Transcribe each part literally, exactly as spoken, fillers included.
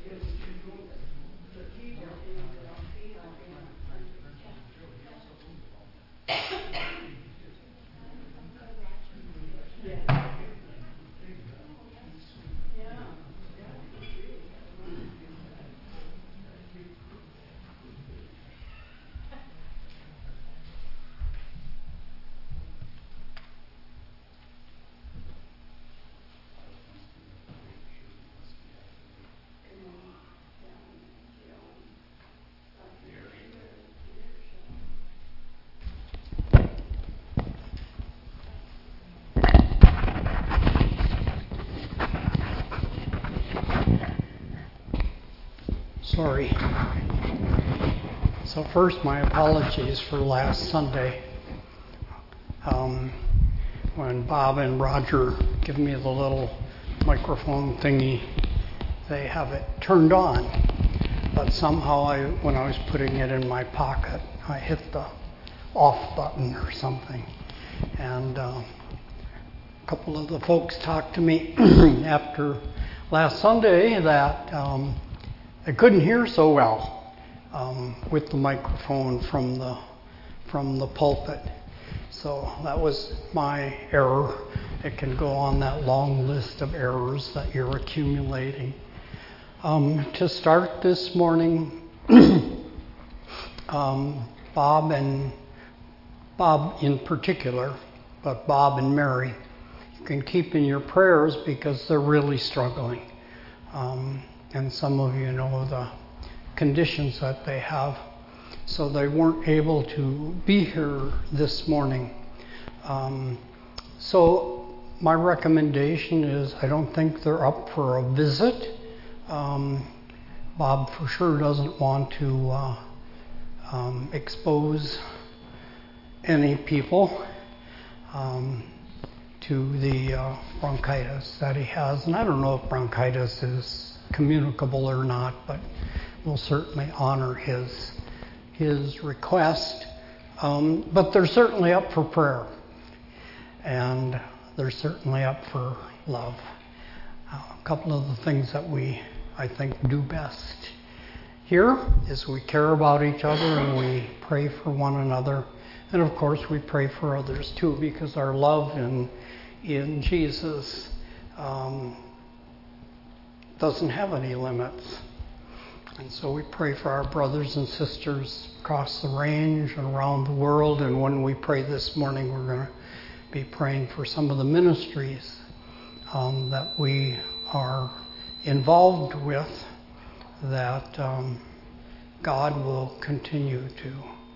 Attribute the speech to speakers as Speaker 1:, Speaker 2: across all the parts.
Speaker 1: Sorry. So first, my apologies for last Sunday. Um, when Bob and Roger give me the little microphone thingy, they have it turned on. But somehow, I, when I was putting it in my pocket, I hit the off button or something. And uh, a couple of the folks talked to me after last Sunday that um, I couldn't hear so well um, with the microphone from the from the pulpit. So that was my error. It can go on that long list of errors that you're accumulating. Um, to start this morning, um, Bob and Bob in particular, but Bob and Mary, you can keep in your prayers because they're really struggling. Um, and some of you know the conditions that they have. So they weren't able to be here this morning. Um, so my recommendation is I don't think they're up for a visit. Um, Bob for sure doesn't want to uh, um, expose any people um, to the uh, bronchitis that he has. And I don't know if bronchitis is communicable or not, but we'll certainly honor his his request. Um, but they're certainly up for prayer, and they're certainly up for love. Uh, a couple of the things that we, I think, do best here is we care about each other and we pray for one another. And of course, we pray for others too, because our love in in Jesus um, doesn't have any limits. And so we pray for our brothers and sisters across the range and around the world. And when we pray this morning, we're going to be praying for some of the ministries um, that we are involved with, that um, God will continue to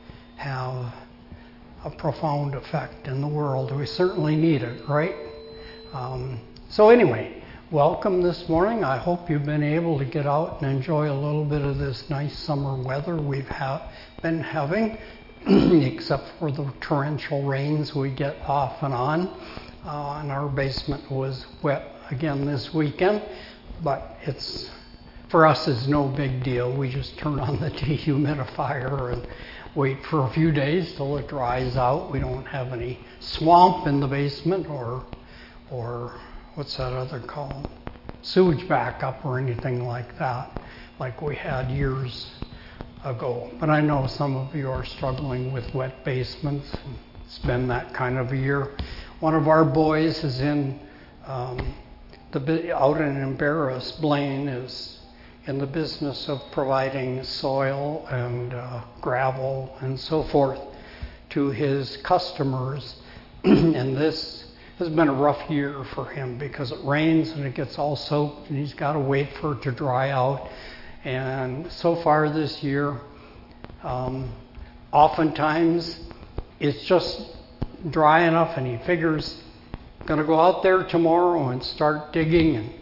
Speaker 1: have a profound effect in the world. We certainly need it, right? Um, so anyway, welcome this morning. I hope you've been able to get out and enjoy a little bit of this nice summer weather we've ha- been having, except for the torrential rains we get off and on. Uh, and our basement was wet again this weekend, but it's, for us, it's no big deal. We just turn on the dehumidifier and wait for a few days till it dries out. We don't have any swamp in the basement or or what's that other called? Sewage backup or anything like that, like we had years ago. But I know some of you are struggling with wet basements. It's been that kind of a year. One of our boys is in um, the out in Embarrass. Blaine is in the business of providing soil and uh, gravel and so forth to his customers. And this has been a rough year for him because it rains and it gets all soaked and he's got to wait for it to dry out. And so far this year, um, oftentimes it's just dry enough and he figures going to go out there tomorrow and start digging and,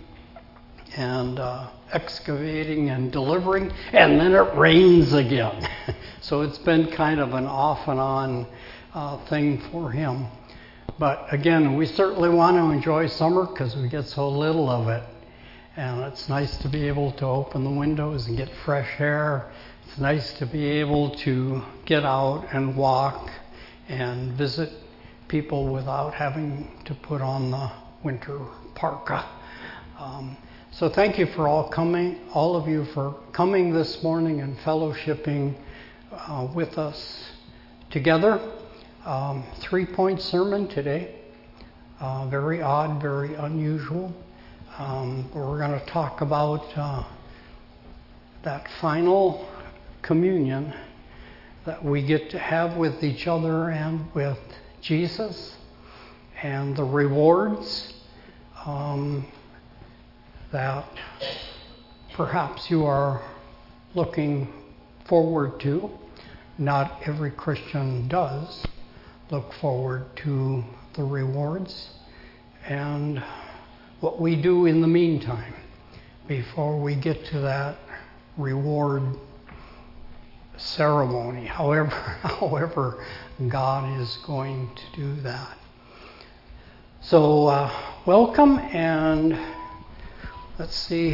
Speaker 1: and uh, excavating and delivering, and then it rains again. So it's been kind of an off and on uh, thing for him. But again, we certainly want to enjoy summer because we get so little of it. And it's nice to be able to open the windows and get fresh air. It's nice to be able to get out and walk and visit people without having to put on the winter parka. Um, So thank you for all coming, all of you for coming this morning and fellowshipping uh, with us together. Um, three-point sermon today. Uh, very odd, very unusual. Um, we're going to talk about uh, that final communion that we get to have with each other and with Jesus, and the rewards um, that perhaps you are looking forward to. Not every Christian does look forward to the rewards, and what we do in the meantime before we get to that reward ceremony, however, however God is going to do that. So uh, welcome, and let's see.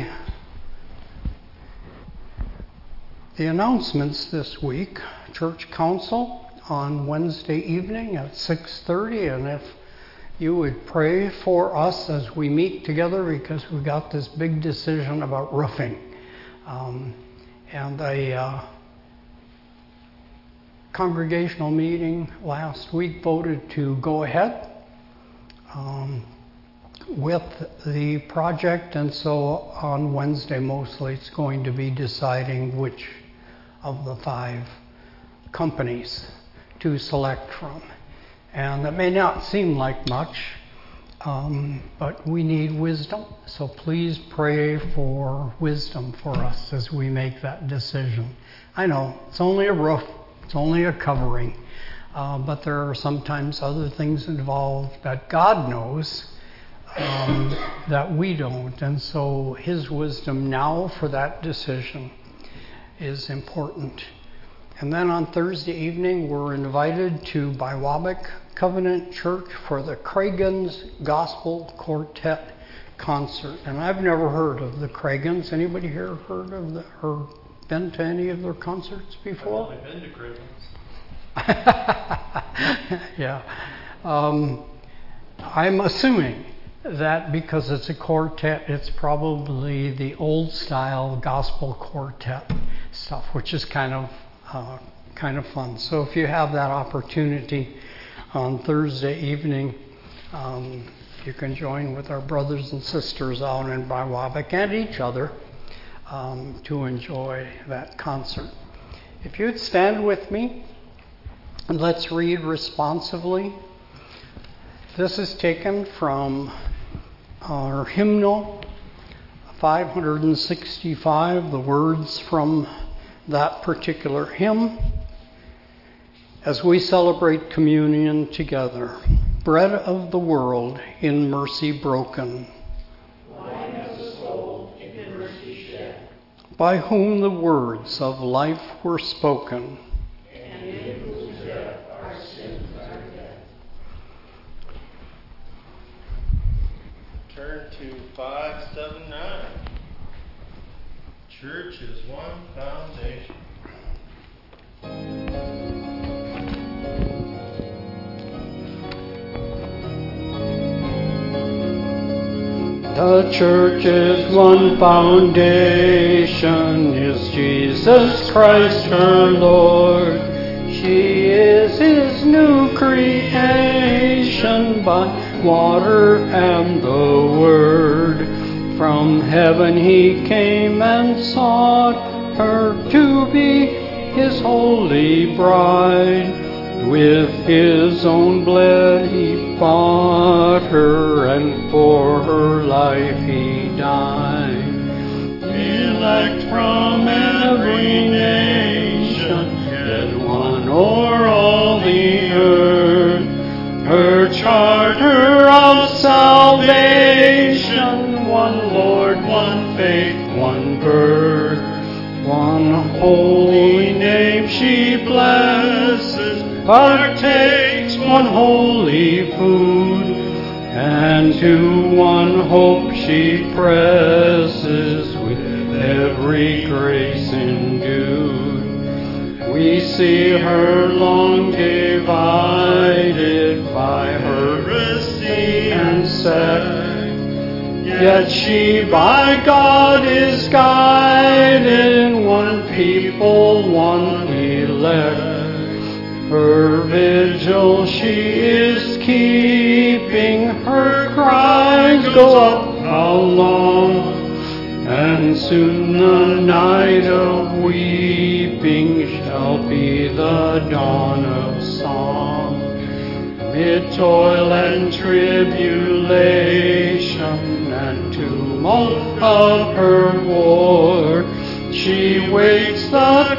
Speaker 1: The announcements this week: Church Council on Wednesday evening at six thirty, and if you would pray for us as we meet together, because we got this big decision about roofing. Um, and a uh, congregational meeting last week voted to go ahead um, with the project, and so on Wednesday mostly it's going to be deciding which of the five companies to select from. And that may not seem like much, um, but we need wisdom. So please pray for wisdom for us as we make that decision. I know it's only a roof, it's only a covering, uh, but there are sometimes other things involved that God knows um, that we don't. And so His wisdom now for that decision is important. And then on Thursday evening, we're invited to Biwabic Covenant Church for the Cragans Gospel Quartet concert. And I've never heard of the Cragans. Anybody here heard of the, or been to any of their concerts before?
Speaker 2: I've only been to Cragans.
Speaker 1: Yeah. Um, I'm assuming that because it's a quartet, it's probably the old style gospel quartet stuff, which is kind of Uh, kind of fun. So if you have that opportunity on Thursday evening, um, you can join with our brothers and sisters out in Biwabic and each other um, to enjoy that concert. If you'd stand with me, and let's read responsively. This is taken from our hymnal five sixty-five, the words from that particular hymn, as we celebrate communion together. Bread of the world, in mercy broken,
Speaker 3: wine of the soul, in mercy shed,
Speaker 1: by whom the words of life were spoken,
Speaker 3: and in whose death our sins are dead.
Speaker 2: Turn to five seventy-nine. Church is one foundation.
Speaker 1: The church is one foundation, is Jesus Christ her Lord. She is His new creation by water and the Word. From heaven He came and sought her to be His holy bride. With His own blood He bought her, and for her life He died.
Speaker 2: Elect from every nation, yet one o'er all the earth. Her charter of salvation, one Lord, one faith, one birth. One holy name she blesses, partakes one holy food, and to one hope she presses with every grace endued. We see her long divided by heresy and sect, Yet she by God is guided, one people, one elect. Her vigil she is keeping, her cries go up, how long? And soon the night of weeping shall be the dawn of song. Mid toil and tribulation and tumult of her war, she waits the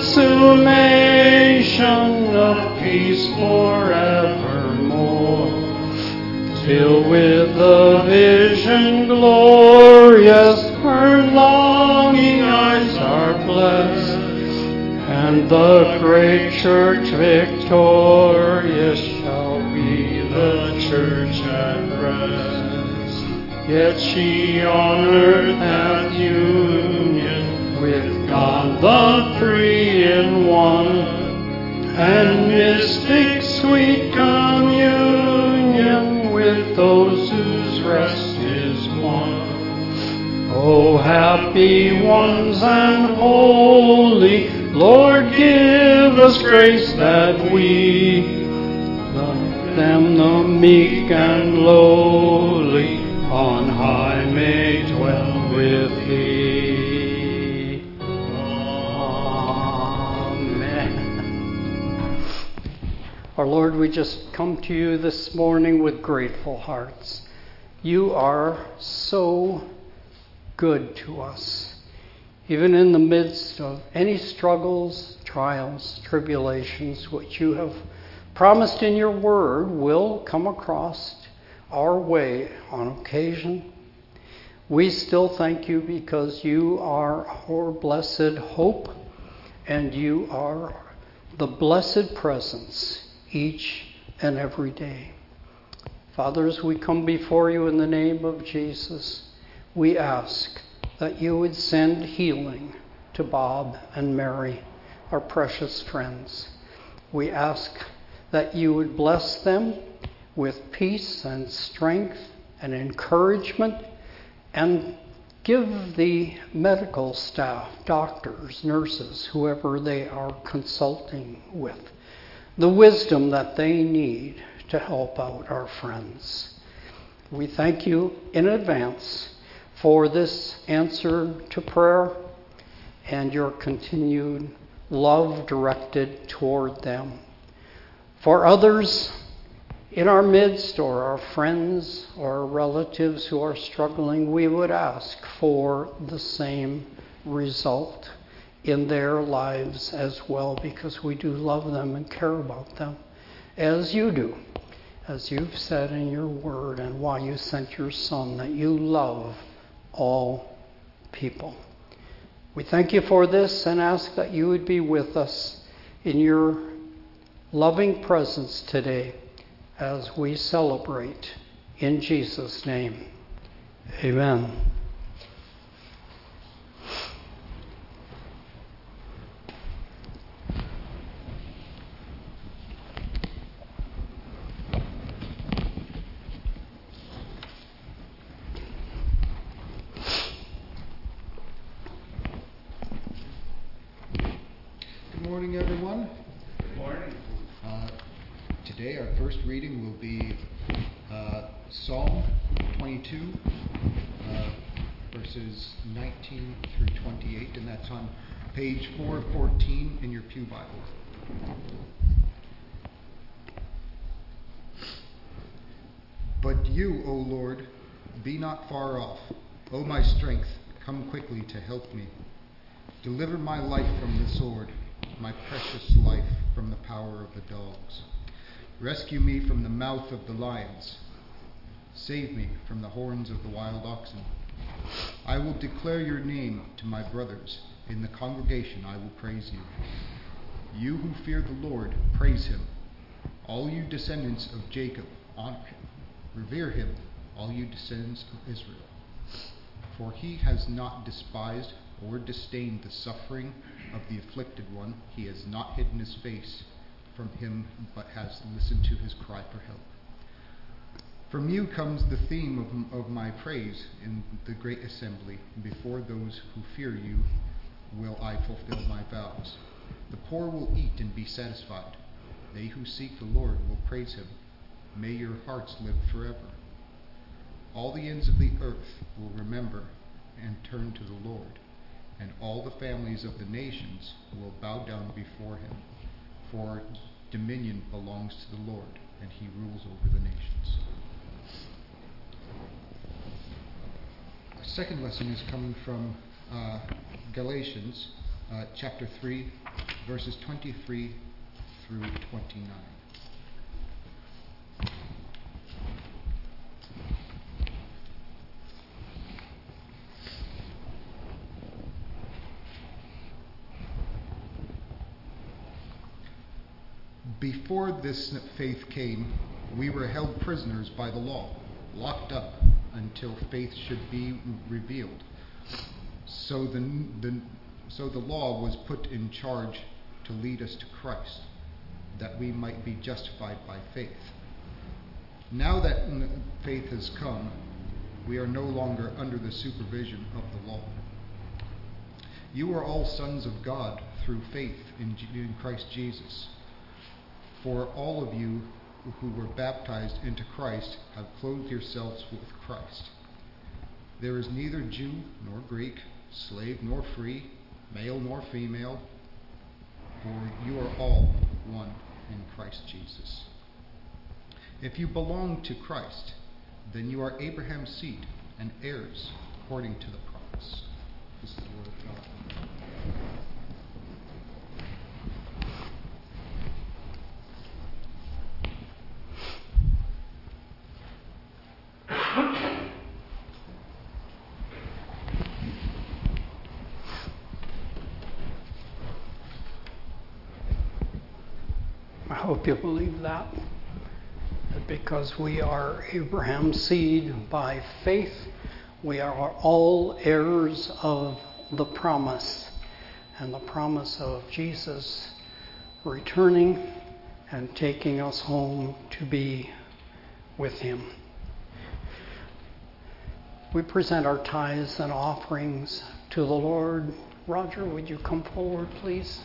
Speaker 2: consummation of peace forevermore. Till with the vision glorious her longing eyes are blessed, and the great church victorious shall be the church at rest. Yet she on earth hath union with God the three in one, and mystic sweet communion with those whose rest is won. O happy ones and holy, Lord, give us grace that we, them the meek and lowly, on high may dwell with Thee. Amen. Our Lord, we just come to You this morning with grateful hearts. You are so good to us. Even in the midst of any struggles, trials, tribulations, which You have promised in Your word will come across our way on occasion, we still thank You because You are our blessed hope and You are the blessed presence each and every day. Father, as we come before You in the name of Jesus, we ask that You would send healing to Bob and Mary, our precious friends. We ask that You would bless them with peace and strength and encouragement, and give the medical staff, doctors, nurses, whoever they are consulting with, the wisdom that they need to help out our friends. We thank You in advance for this answer to prayer and Your continued love directed toward them. For others in our midst, or our friends or relatives who are struggling, we would ask for the same result in their lives as well, because we do love them and care about them as You do, as You've said in Your word and why You sent Your Son, that You love all people. We thank You for this and ask that You would be with us in Your loving presence today as we celebrate. In Jesus' name, amen.
Speaker 4: Good morning, everyone.
Speaker 3: Good morning.
Speaker 4: Uh, today, our first reading will be uh, Psalm twenty-two, uh, verses nineteen through twenty-eight, and that's on page four fourteen in your Pew Bible. But You, O Lord, be not far off. O my strength, come quickly to help me. Deliver my life from the sword, my precious life from the power of the dogs. Rescue me from the mouth of the lions. Save me from the horns of the wild oxen. I will declare Your name to my brothers. In the congregation I will praise You. You who fear the Lord, praise Him. All you descendants of Jacob, honor Him. Revere Him, all you descendants of Israel. For He has not despised or disdained the suffering of the afflicted one. He has not hidden His face from him, but has listened to his cry for help. From you comes the theme of, of my praise in the great assembly. Before those who fear you will I fulfill my vows. The poor will eat and be satisfied. They who seek the Lord will praise him. May your hearts live forever. All the ends of the earth will remember and turn to the Lord, and all the families of the nations will bow down before him. For dominion belongs to the Lord, and he rules over the nations. Our second lesson is coming from uh, Galatians uh, chapter three, verses twenty-three through twenty-nine. Before this faith came, we were held prisoners by the law, locked up until faith should be revealed. So the, the, so the law was put in charge to lead us to Christ, that we might be justified by faith. Now that faith has come, we are no longer under the supervision of the law. You are all sons of God through faith in, in Christ Jesus. For all of you who were baptized into Christ have clothed yourselves with Christ. There is neither Jew nor Greek, slave nor free, male nor female, for you are all one in Christ Jesus. If you belong to Christ, then you are Abraham's seed and heirs according to the promise. This is the word of God.
Speaker 1: I hope you believe that. That because we are Abraham's seed by faith, we are all heirs of the promise. And the promise of Jesus returning and taking us home to be with him. We present our tithes and offerings to the Lord. Roger, would you come forward, please?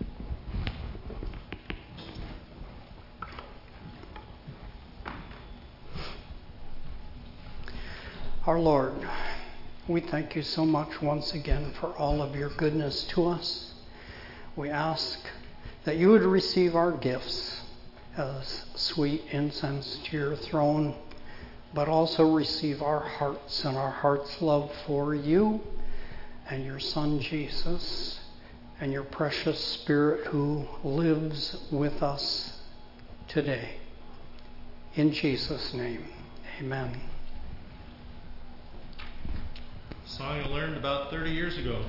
Speaker 1: Our Lord, we thank you so much once again for all of your goodness to us. We ask that you would receive our gifts as sweet incense to your throne, but also receive our hearts and our heart's love for you and your Son Jesus and your precious Spirit who lives with us today. In Jesus' name, amen.
Speaker 3: Song I learned about thirty years ago.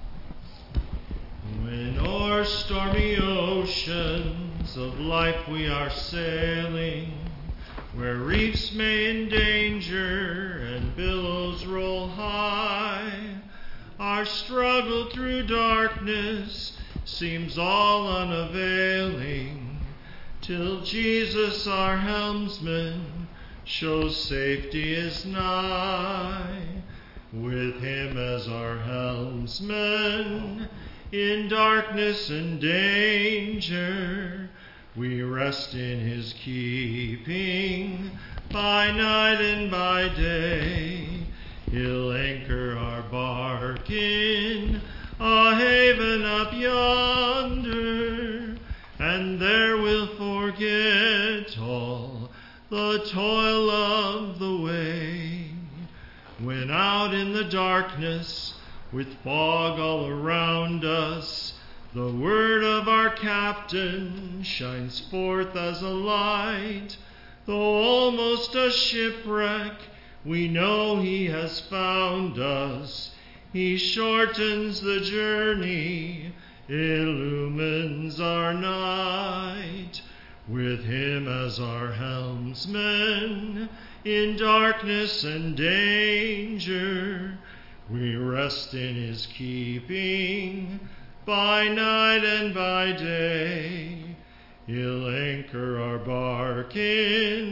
Speaker 3: When o'er stormy oceans of life we are sailing, where reefs may endanger and billows roll high, our struggle through darkness seems all unavailing, till Jesus our helmsman shows safety is nigh. With him as our helmsman, in darkness and danger, we rest in his keeping, by night and by day. He'll anchor our bark in a haven up yonder, and there we'll forget all the toil of the way. When out in the darkness, with fog all around us, the word of our captain shines forth as a light. Though almost a shipwreck, we know he has found us. He shortens the journey, illumines our night. With him as our helmsman, in darkness and danger, we rest in his keeping, by night and by day. He'll anchor our bark in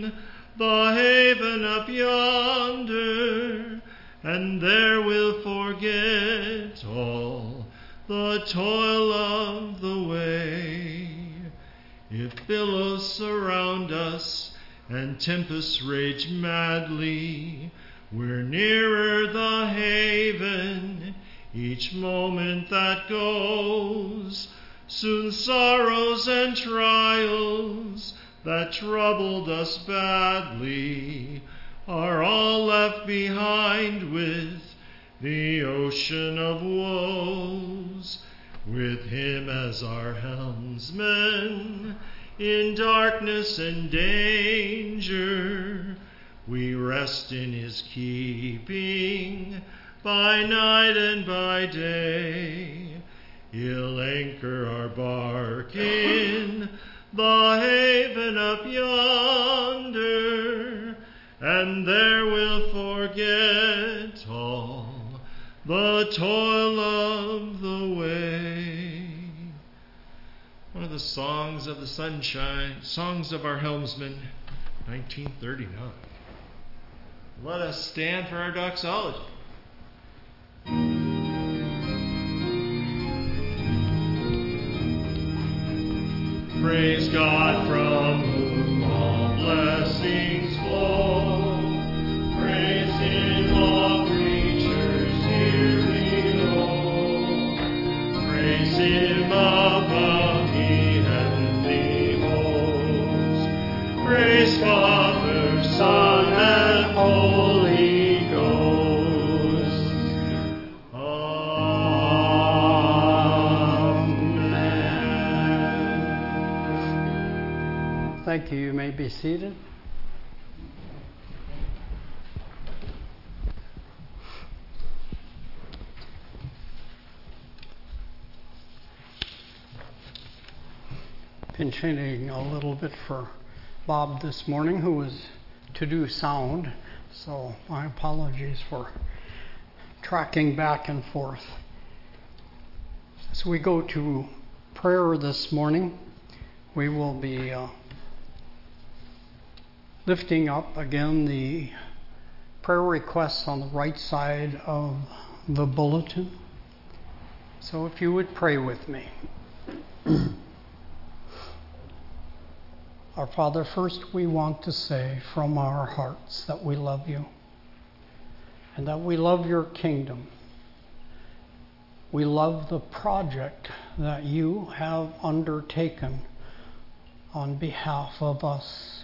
Speaker 3: the haven up yonder, and there we'll forget all the toil of the way. If billows surround us and tempests rage madly, we're nearer the haven each moment that goes. Soon sorrows and trials that troubled us badly are all left behind with the ocean of woes. With him as our helmsman, in darkness and danger, we rest in his keeping by night and by day. He'll anchor our bark in the haven up yonder, and there we'll forget all the toil of the way. One of the songs of the sunshine, songs of our helmsman, nineteen thirty-nine. Let us stand for our doxology. Praise God from whom all blessings flow. Praise Him, all creatures here below. Praise Him above the heavenly hosts. Praise Father, Son, and Holy Ghost. Amen.
Speaker 2: Thank you. You may be seated. Pinching a little bit for Bob this morning, who was to do sound, so my apologies for tracking back and forth. As we go to prayer this morning, we will be uh, lifting up again the prayer requests on the right side of the bulletin. So if you would pray with me. Our Father, first we want to say from our hearts that we love you and that we love your kingdom. We love the project that you have undertaken on behalf of us,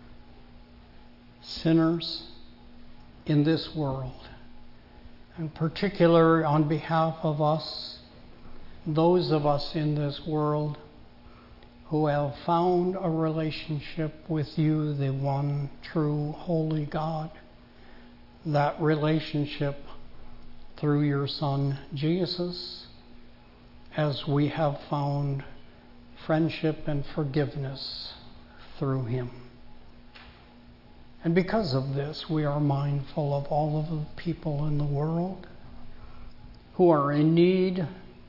Speaker 2: sinners in this world, and particularly on behalf of us, those of us in this world who have found a relationship with you, the one true holy God. That relationship through your Son Jesus, as we have found friendship and forgiveness through him. And because of this, we are mindful of all of the people in the world who are in need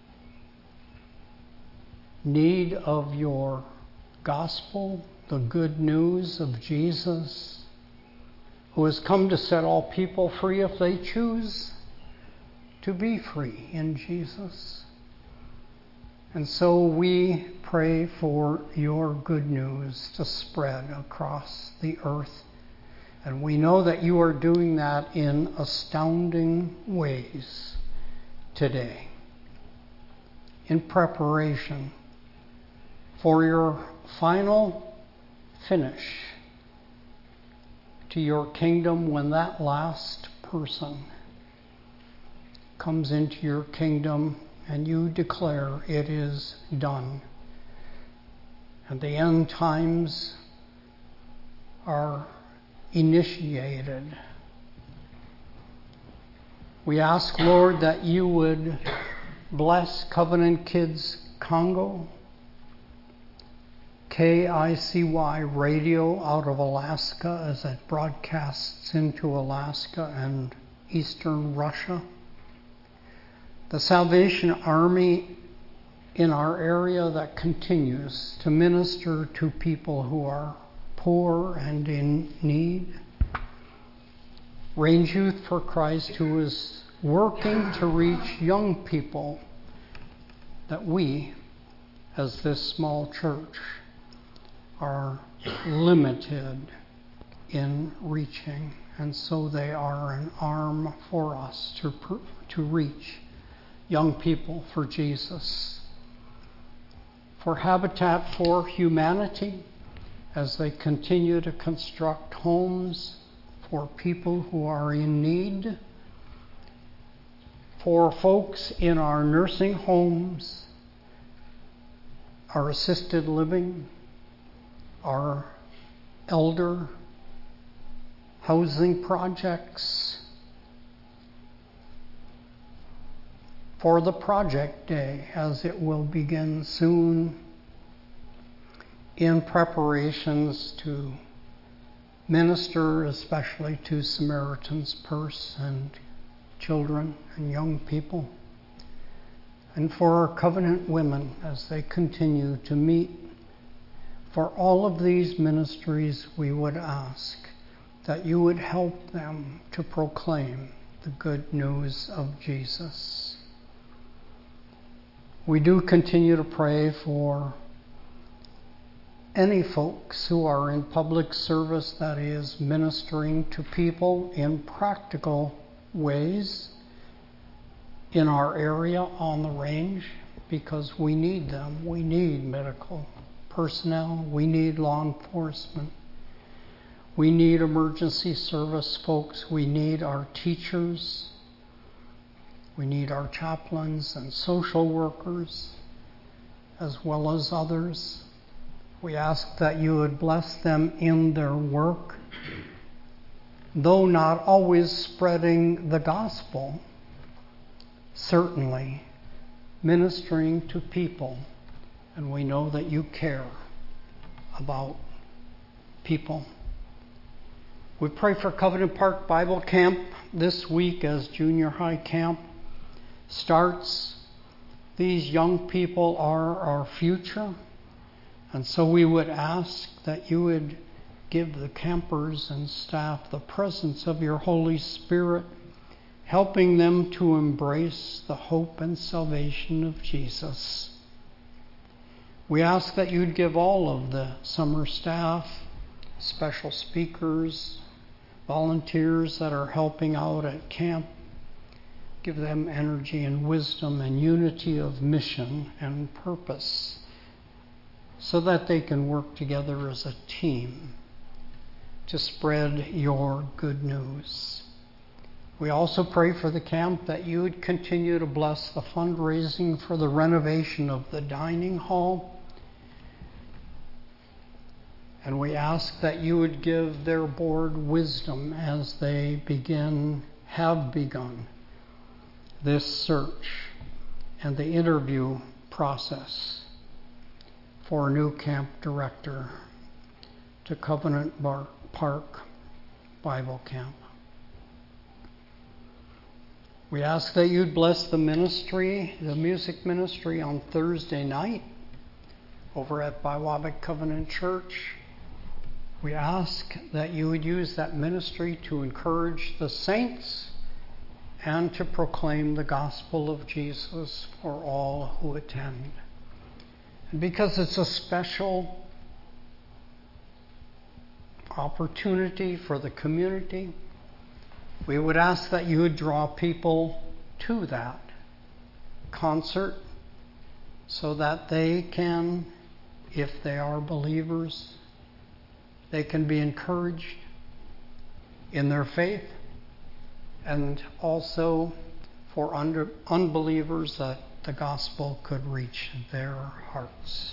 Speaker 2: need of your gospel, the good news of Jesus, who has come to set all people free if they choose to be free in Jesus. And so we pray for your good news to spread across the earth. And we know that you are doing that in astounding ways today, in preparation for your final finish to your kingdom, when that last person comes into your kingdom and you declare it is done. And the end times are initiated. We ask, Lord, that you would bless Covenant Kids Congo, K I C Y Radio out of Alaska as it broadcasts into Alaska and eastern Russia, the Salvation Army in our area that continues to minister to people who are
Speaker 1: poor and in need. Range Youth for Christ, who is working to reach young people that we, as this small church, are limited in reaching. And so they are an arm for us to, to reach young people for Jesus. For Habitat for Humanity, as they continue to construct homes for people who are in need. For folks in our nursing homes, our assisted living, our elder housing projects. For the project day, as it will begin soon, in preparations to minister especially to Samaritan's Purse and children and young people. And for our covenant women as they continue to meet. For all of these ministries, we would ask that you would help them to proclaim the good news of Jesus. We do continue to pray for any folks who are in public service, that is, ministering to people in practical ways in our area on the range, because we need them. We need medical personnel. We need law enforcement. We need emergency service folks. We need our teachers. We need our chaplains and social workers, as well as others. We ask that you would bless them in their work, though not always spreading the gospel, certainly ministering to people. And we know that you care about people. We pray for Covenant Park Bible Camp this week as junior high camp starts. These young people are our future. And so we would ask that you would give the campers and staff the presence of your Holy Spirit, helping them to embrace the hope and salvation of Jesus. We ask that you'd give all of the summer staff, special speakers, volunteers that are helping out at camp, give them energy and wisdom and unity of mission and purpose, so that they can work together as a team to spread your good news. We also pray for the camp that you would continue to bless the fundraising for the renovation of the dining hall. And we ask that you would give their board wisdom as they begin, have begun, this search and the interview process for a new camp director to Covenant Bar- Park Bible Camp. We ask that you'd bless the ministry, the music ministry on Thursday night over at Biwabic Covenant Church. We ask that you would use that ministry to encourage the saints and to proclaim the gospel of Jesus for all who attend. And because it's a special opportunity for the community, we would ask that you would draw people to that concert so that they can, if they are believers, they can be encouraged in their faith, and also for under, unbelievers that the gospel could reach their hearts.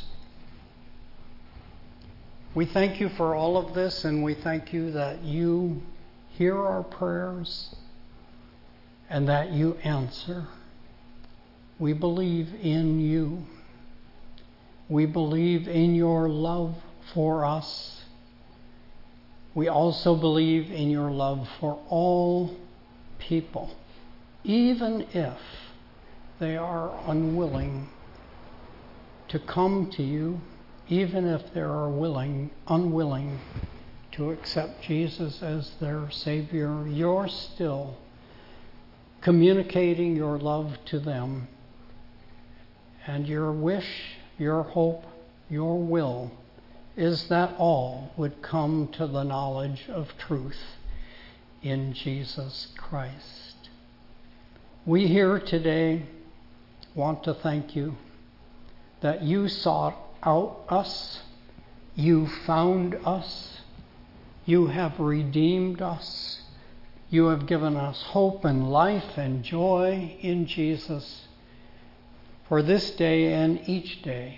Speaker 1: We thank you for all of this, and we thank you that you hear our prayers and that you answer. We believe in you. We believe in your love for us. We also believe in your love for all people, even if they are unwilling to come to you even if they are willing, unwilling to accept Jesus as their Savior, you're still communicating your love to them. And your wish, your hope, your will is that all would come to the knowledge of truth in Jesus Christ. We here today want to thank you that you sought out us, you found us, you have redeemed us, you have given us hope and life and joy in Jesus for this day and each day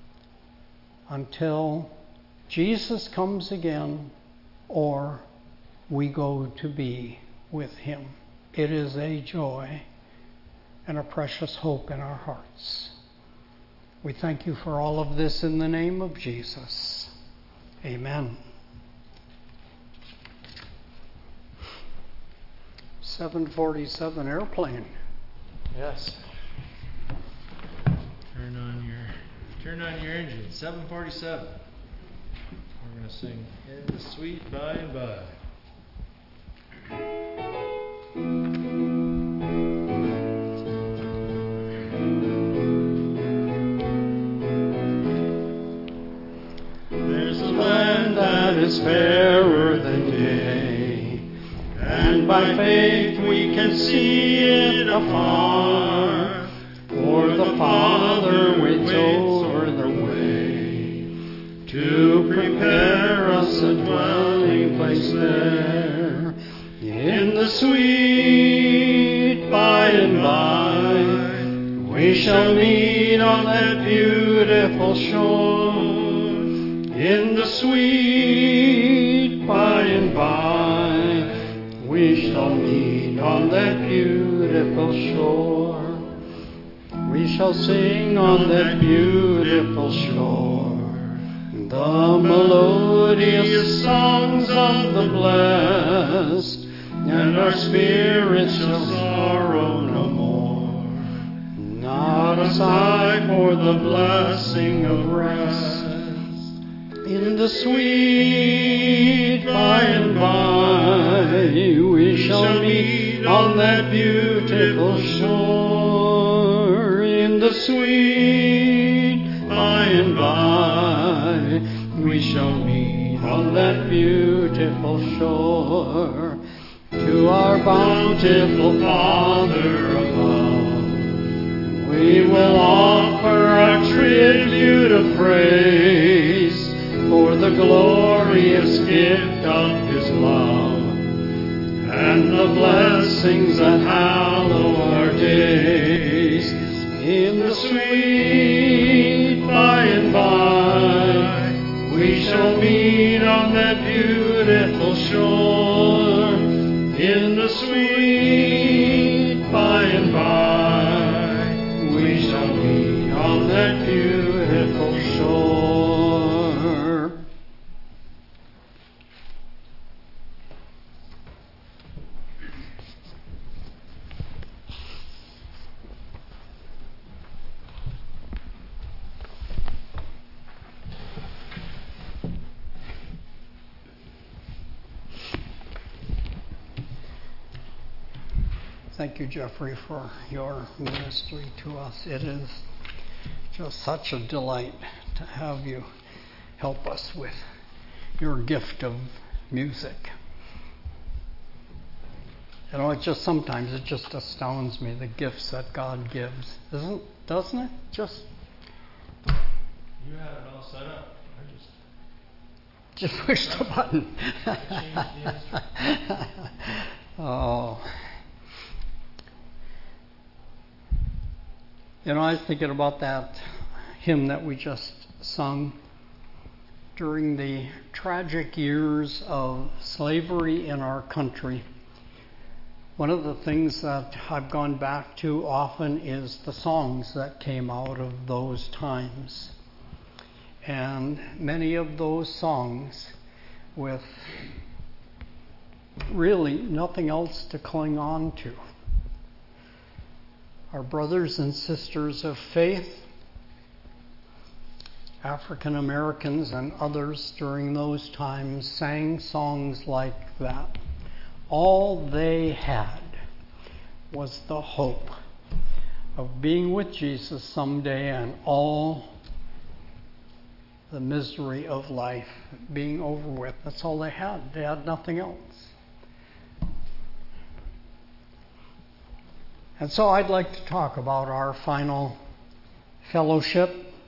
Speaker 1: until Jesus comes again or we go to be with him. It is a joy and a precious hope in our hearts. We thank you for all of this in the name of Jesus. Amen. seven forty-seven airplane.
Speaker 3: Yes. Turn on your turn on your engine. seven forty-seven. We're going to sing In the Sweet By and By. There's a land that is fairer than day, and by faith we can see it afar. For the Father waits over the way to prepare us a dwelling place there. In the sweet by and by, we shall meet on that beautiful shore. In the sweet by and by, we shall meet on that beautiful shore. We shall sing on that beautiful shore the melodious songs of the blessed, and our spirits shall sorrow no more. Not a sigh for the blessing of rest. In the sweet by and by, we shall meet on that beautiful shore. In the sweet by and by, we shall meet on that beautiful shore. To our bountiful Father above, we will offer our tribute of praise for the glorious gift of his love and the blessings that hallow our days. In the sweet by and by, we shall meet on that beautiful shore. In the sweet by and by, we shall meet on that beautiful shore.
Speaker 1: Thank you, Jeffrey, for your ministry to us. It is just such a delight to have you help us with your gift of music. You know, it just sometimes it just astounds me, the gifts that God gives, isn't doesn't it? Just
Speaker 3: you had it all set up. I just
Speaker 1: just push the button. Oh. You know, I was thinking about that hymn that we just sung during the tragic years of slavery in our country. One of the things that I've gone back to often is the songs that came out of those times. And many of those songs with really nothing else to cling on to. Our brothers and sisters of faith African Americans and others during those times sang songs like that. All they had was the hope of being with Jesus someday and all the misery of life being over with. That's all they had. They had nothing else. And so I'd like to talk about our final fellowship,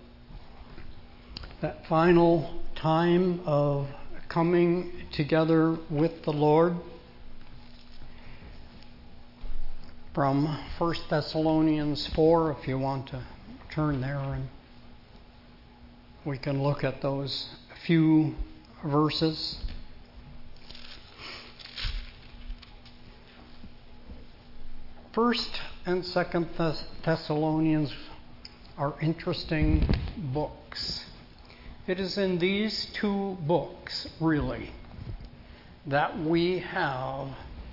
Speaker 1: that final time of coming together with the Lord, from First Thessalonians four, if you want to turn there, and we can look at those few verses. First and Second Thess- Thessalonians are interesting books. It is in these two books, really, that we have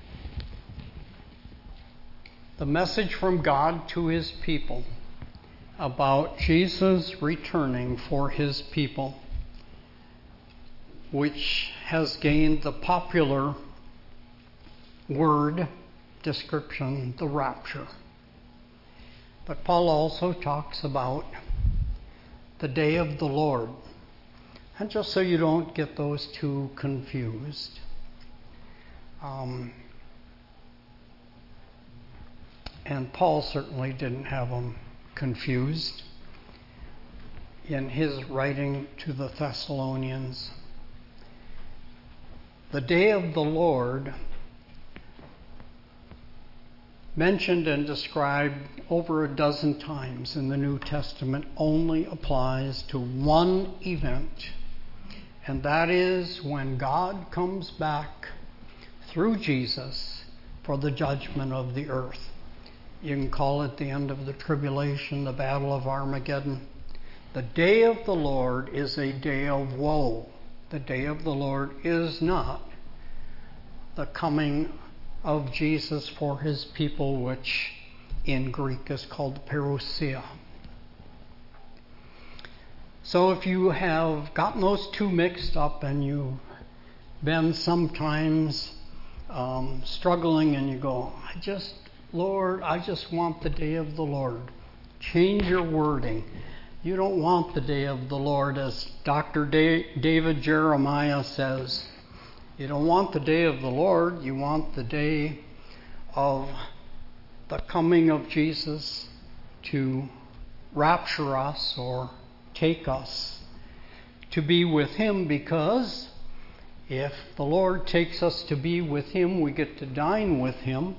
Speaker 1: the message from God to His people about Jesus returning for His people, which has gained the popular word description, the rapture. But Paul also talks about the day of the Lord. And just so you don't get those two confused, um, and Paul certainly didn't have them confused in his writing to the Thessalonians. The day of the Lord, mentioned and described over a dozen times in the New Testament, only applies to one event, and that is when God comes back through Jesus for the judgment of the earth. You can call it the end of the tribulation, the battle of Armageddon. The day of the Lord is a day of woe. The day of the Lord is not the coming of Jesus for His people, which in Greek is called parousia. So if you have gotten those two mixed up and you've been sometimes um, struggling and you go, I just, Lord, I just want the day of the Lord. Change your wording. You don't want the day of the Lord, as Doctor Da- David Jeremiah says. You don't want the day of the Lord. You want the day of the coming of Jesus to rapture us or take us to be with Him, because if the Lord takes us to be with Him, we get to dine with Him.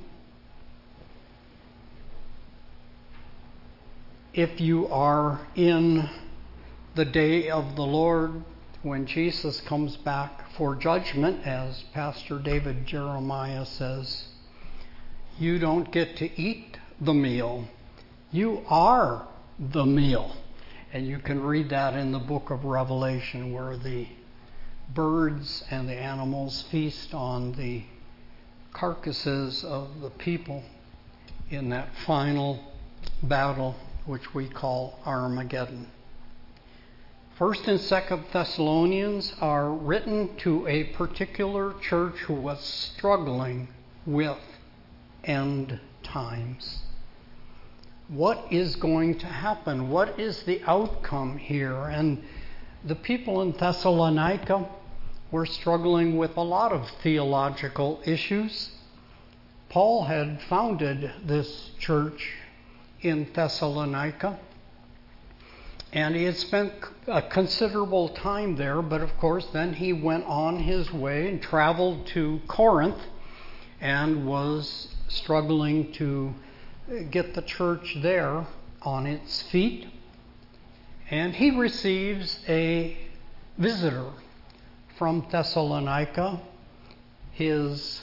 Speaker 1: If you are in the day of the Lord, when Jesus comes back for judgment, as Pastor David Jeremiah says, you don't get to eat the meal. You are the meal. And you can read that in the book of Revelation, where the birds and the animals feast on the carcasses of the people in that final battle, which we call Armageddon. First and Second Thessalonians are written to a particular church who was struggling with end times. What is going to happen? What is the outcome here? And the people in Thessalonica were struggling with a lot of theological issues. Paul had founded this church in Thessalonica, and he had spent a considerable time there, but of course then he went on his way and traveled to Corinth and was struggling to get the church there on its feet. And he receives a visitor from Thessalonica, his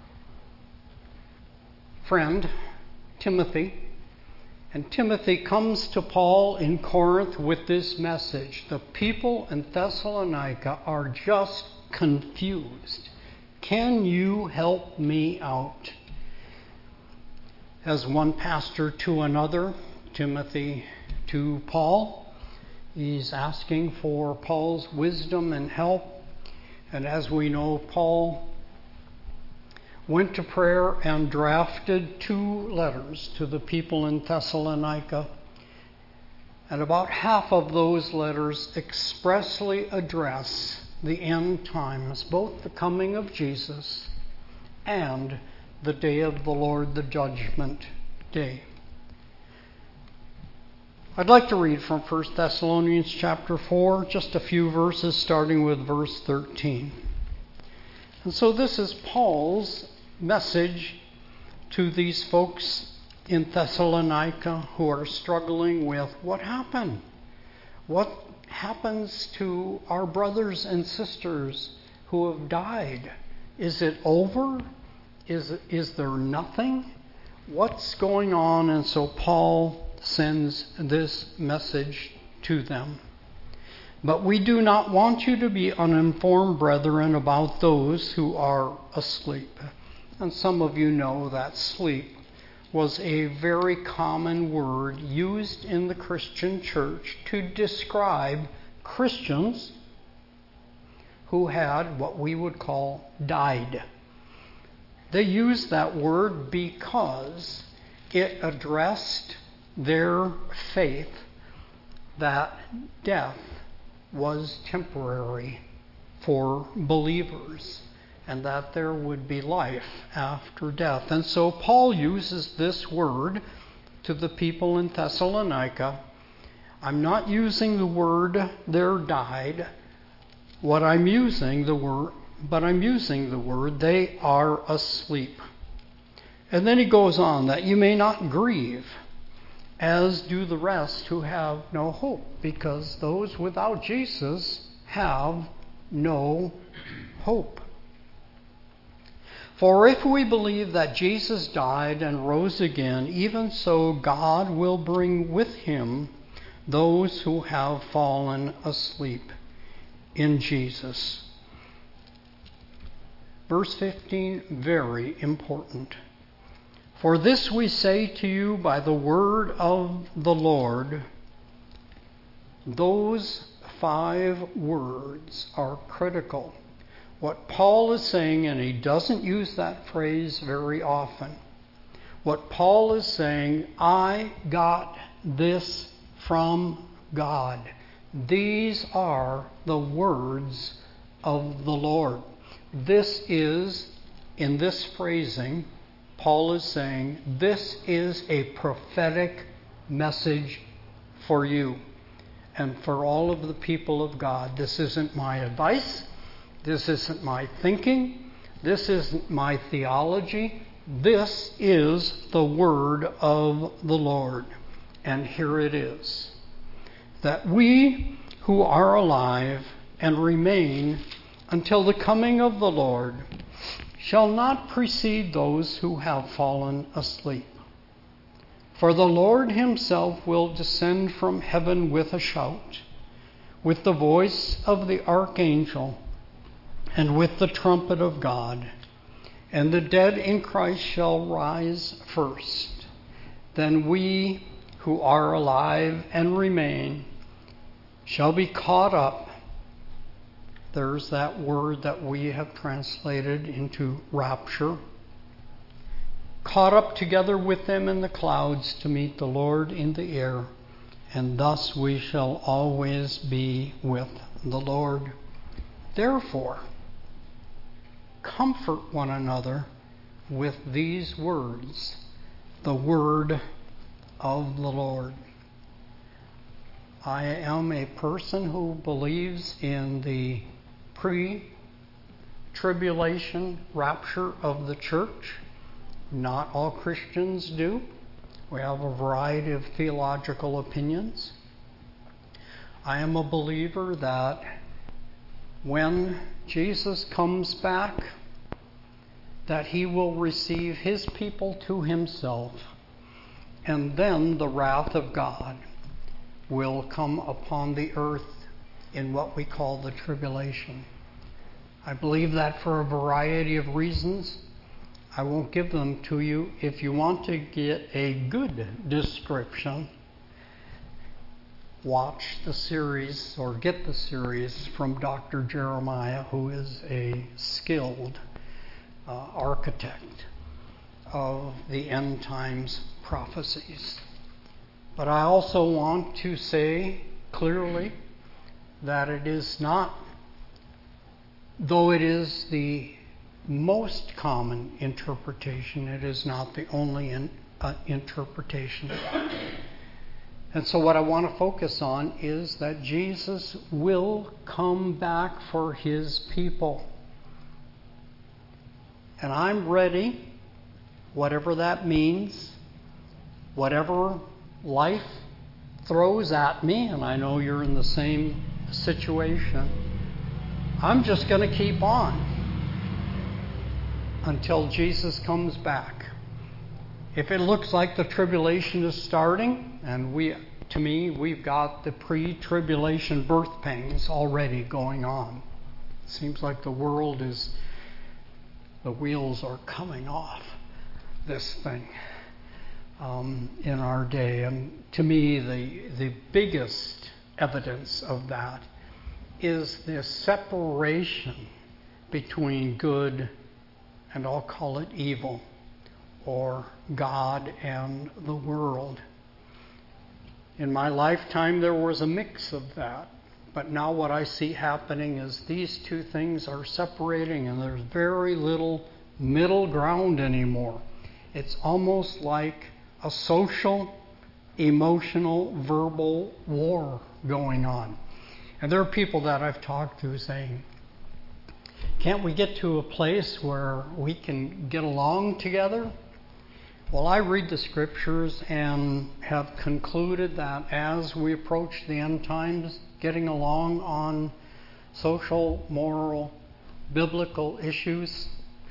Speaker 1: friend Timothy. And Timothy comes to Paul in Corinth with this message. The people in Thessalonica are just confused. Can you help me out? As one pastor to another, Timothy to Paul, He's asking for Paul's wisdom and help. And as we know, Paul went to prayer and drafted two letters to the people in Thessalonica. And about half of those letters expressly address the end times, both the coming of Jesus and the day of the Lord, the judgment day. I'd like to read from First Thessalonians chapter four, just a few verses starting with verse thirteen. And so this is Paul's message to these folks in Thessalonica who are struggling with what happened. What happens to our brothers and sisters who have died? Is it over? Is, is there nothing? What's going on? And so Paul sends this message to them. But we do not want you to be uninformed, brethren, about those who are asleep. And some of you know that sleep was a very common word used in the Christian church to describe Christians who had what we would call died. They used that word because it addressed their faith that death was temporary for believers and that there would be life after death. And so Paul uses this word to the people in Thessalonica. I'm not using the word "there died." What I'm using the word, but I'm using the word "they are asleep." And then he goes on, that you may not grieve, as do the rest who have no hope, because those without Jesus have no hope. For if we believe that Jesus died and rose again, even so God will bring with him those who have fallen asleep in Jesus. Verse fifteen, very important. For this we say to you by the word of the Lord. Those five words are critical. What Paul is saying, and he doesn't use that phrase very often. What Paul is saying, I got this from God. These are the words of the Lord. This is, in this phrasing, Paul is saying, this is a prophetic message for you and for all of the people of God. This isn't my advice. This isn't my thinking. This isn't my theology. This is the word of the Lord. And here it is. That we who are alive and remain until the coming of the Lord shall not precede those who have fallen asleep. For the Lord himself will descend from heaven with a shout, with the voice of the archangel, and with the trumpet of God. And the dead in Christ shall rise first. Then we who are alive and remain shall be caught up. There's that word that we have translated into rapture. Caught up together with them in the clouds to meet the Lord in the air, and thus we shall always be with the Lord. Therefore, comfort one another with these words, the word of the Lord. I am a person who believes in the pre-tribulation rapture of the church. Not all Christians do. We have a variety of theological opinions. I am a believer that when Jesus comes back, that he will receive his people to himself, and then the wrath of God will come upon the earth in what we call the tribulation. I believe that for a variety of reasons. I won't give them to you. If you want to get a good description, watch the series or get the series from Doctor Jeremiah, who is a skilled uh, architect of the end times prophecies. But I also want to say clearly that it is not, though it is the most common interpretation, it is not the only in, uh, interpretation. And so what I want to focus on is that Jesus will come back for his people. And I'm ready, whatever that means, whatever life throws at me, and I know you're in the same situation, I'm just going to keep on until Jesus comes back. If it looks like the tribulation is starting, and we, to me, we've got the pre-tribulation birth pangs already going on. It seems like the world is, the wheels are coming off this thing um, in our day. And to me, the the biggest evidence of that is the separation between good and I'll call it evil, or God and the world. In my lifetime, there was a mix of that. But now what I see happening is these two things are separating, and there's very little middle ground anymore. It's almost like a social, emotional, verbal war going on. And there are people that I've talked to saying, can't we get to a place where we can get along together? Well, I read the scriptures and have concluded that as we approach the end times, getting along on social, moral, biblical issues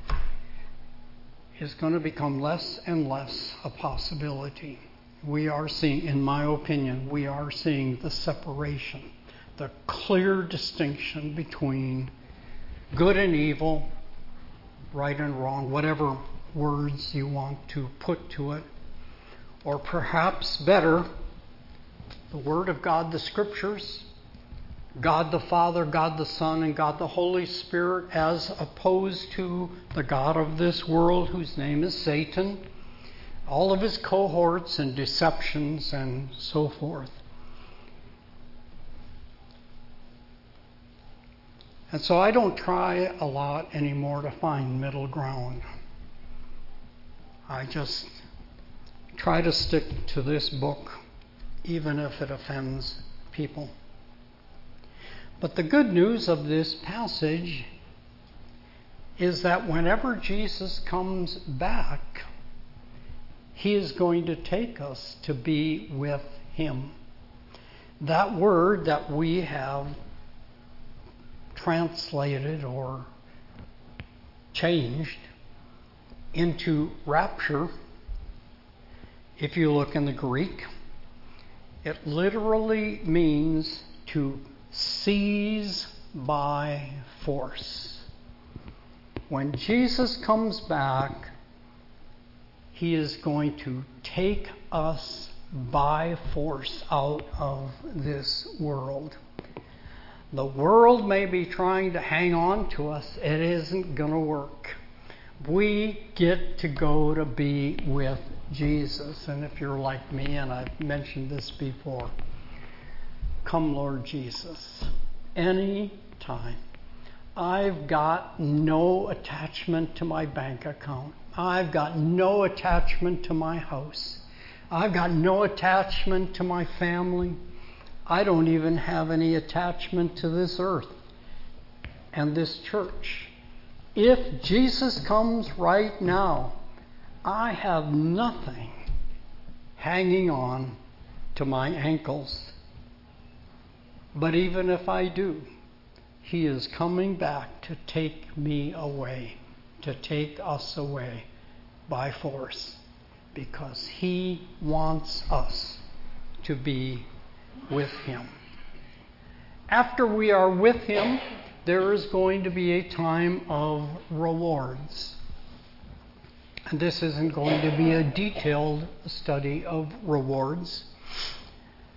Speaker 1: is going to become less and less a possibility. We are seeing, in my opinion, we are seeing the separation, the clear distinction between good and evil, right and wrong, whatever words you want to put to it. Or perhaps better, the Word of God, the Scriptures, God the Father, God the Son, and God the Holy Spirit, as opposed to the God of this world, whose name is Satan, all of his cohorts and deceptions and so forth. And so I don't try a lot anymore to find middle ground. I just try to stick to this book, even if it offends people. But the good news of this passage is that whenever Jesus comes back, he is going to take us to be with him. That word that we have translated or changed into rapture, if you look in the Greek, it literally means to seize by force. When Jesus comes back, he is going to take us by force out of this world. The world may be trying to hang on to us. It isn't going to work. We get to go to be with Jesus. And if you're like me, and I've mentioned this before, come Lord Jesus, any time. I've got no attachment to my bank account. I've got no attachment to my house. I've got no attachment to my family. I don't even have any attachment to this earth and this church. If Jesus comes right now, I have nothing hanging on to my ankles. But even if I do, he is coming back to take me away, to take us away by force, because he wants us to be with him. After we are with him, there is going to be a time of rewards. And this isn't going to be a detailed study of rewards.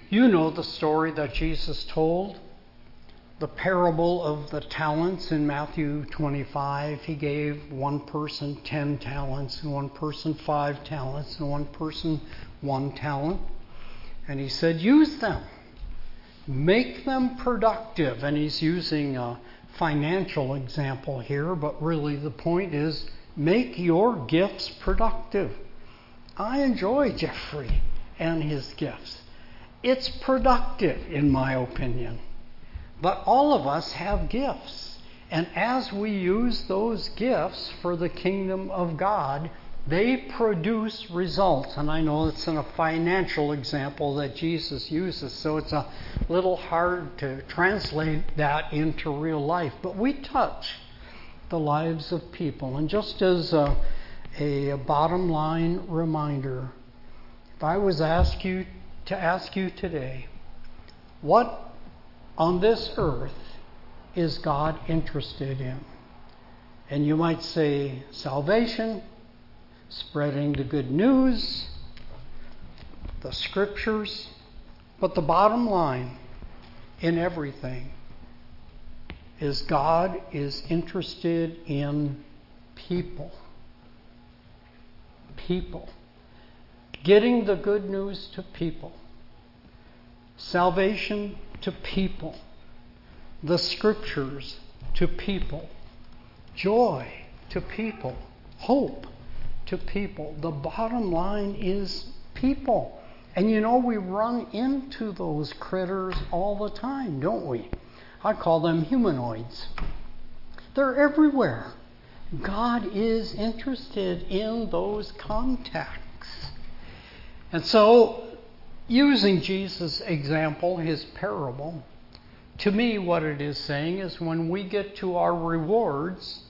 Speaker 1: You know the story that Jesus told, the parable of the talents in Matthew twenty-five. He gave one person ten talents, and one person five talents, and one person one talent. And he said, use them. Make them productive. And he's using a financial example here, but really the point is, make your gifts productive. I enjoy Jeffrey and his gifts. It's productive, in my opinion. But all of us have gifts. And as we use those gifts for the kingdom of God, they produce results. And I know it's in a financial example that Jesus uses, so it's a little hard to translate that into real life. But we touch the lives of people. And just as a, a bottom line reminder, if I was asked you to ask you today, what on this earth is God interested in? And you might say salvation, spreading the good news, the scriptures. But the bottom line in everything is God is interested in people. People. Getting the good news to people. Salvation to people. The scriptures to people. Joy to people. Hope to people. The bottom line is people. And you know, we run into those critters all the time, don't we? I call them humanoids. They're everywhere. God is interested in those contacts. And so, using Jesus' example, his parable, to me what it is saying is when we get to our rewards,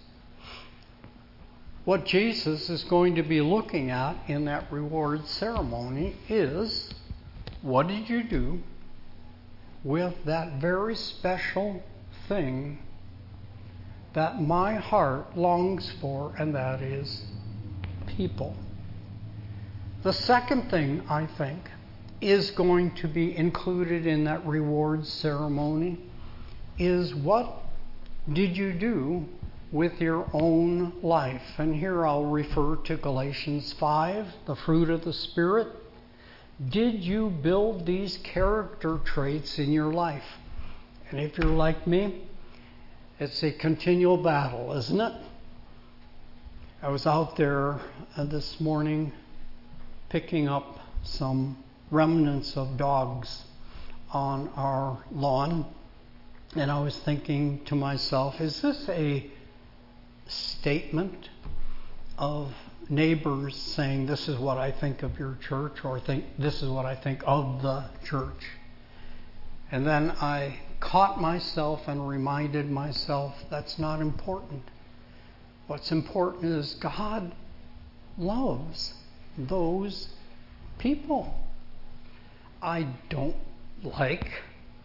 Speaker 1: what Jesus is going to be looking at in that reward ceremony is, what did you do with that very special thing that my heart longs for, and that is people. The second thing, I think, is going to be included in that rewards ceremony is, what did you do with your own life? And here I'll refer to Galatians five, the fruit of the Spirit. Did you build these character traits in your life? And if you're like me, it's a continual battle, isn't it? I was out there uh, this morning picking up some remnants of dogs on our lawn, and I was thinking to myself, is this a statement of neighbors saying, this is what I think of your church, or think this is what I think of the church? And then I caught myself and reminded myself that's not important. What's important is God loves those people. I don't like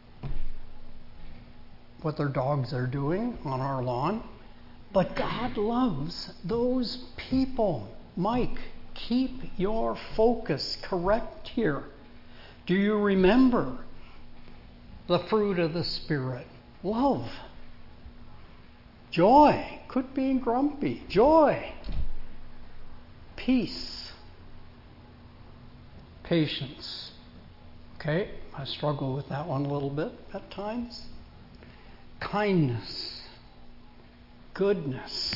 Speaker 1: what their dogs are doing on our lawn, but God loves those people. Mike, keep your focus correct here. Do you remember the fruit of the Spirit? Love. Joy. Quit being grumpy. Joy. Peace. Patience. Okay, I struggle with that one a little bit at times. Kindness. Goodness.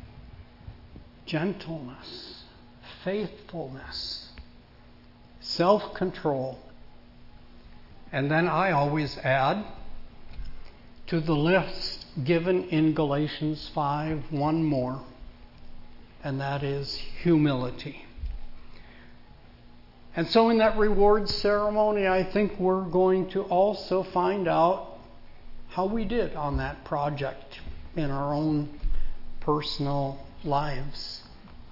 Speaker 1: Gentleness. Faithfulness. Self-control. And then I always add to the list given in Galatians five one more, and that is humility. And so in that rewards ceremony, I think we're going to also find out how we did on that project in our own personal lives.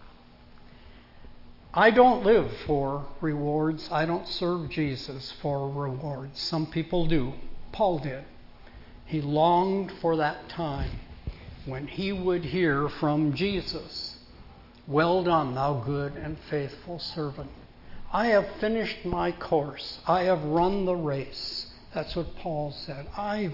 Speaker 1: I don't live for rewards. I don't serve Jesus for rewards. Some people do. Paul did. He longed for that time when he would hear from Jesus, "Well done, thou good and faithful servant." I have finished my course. I have run the race. That's what Paul said. I've,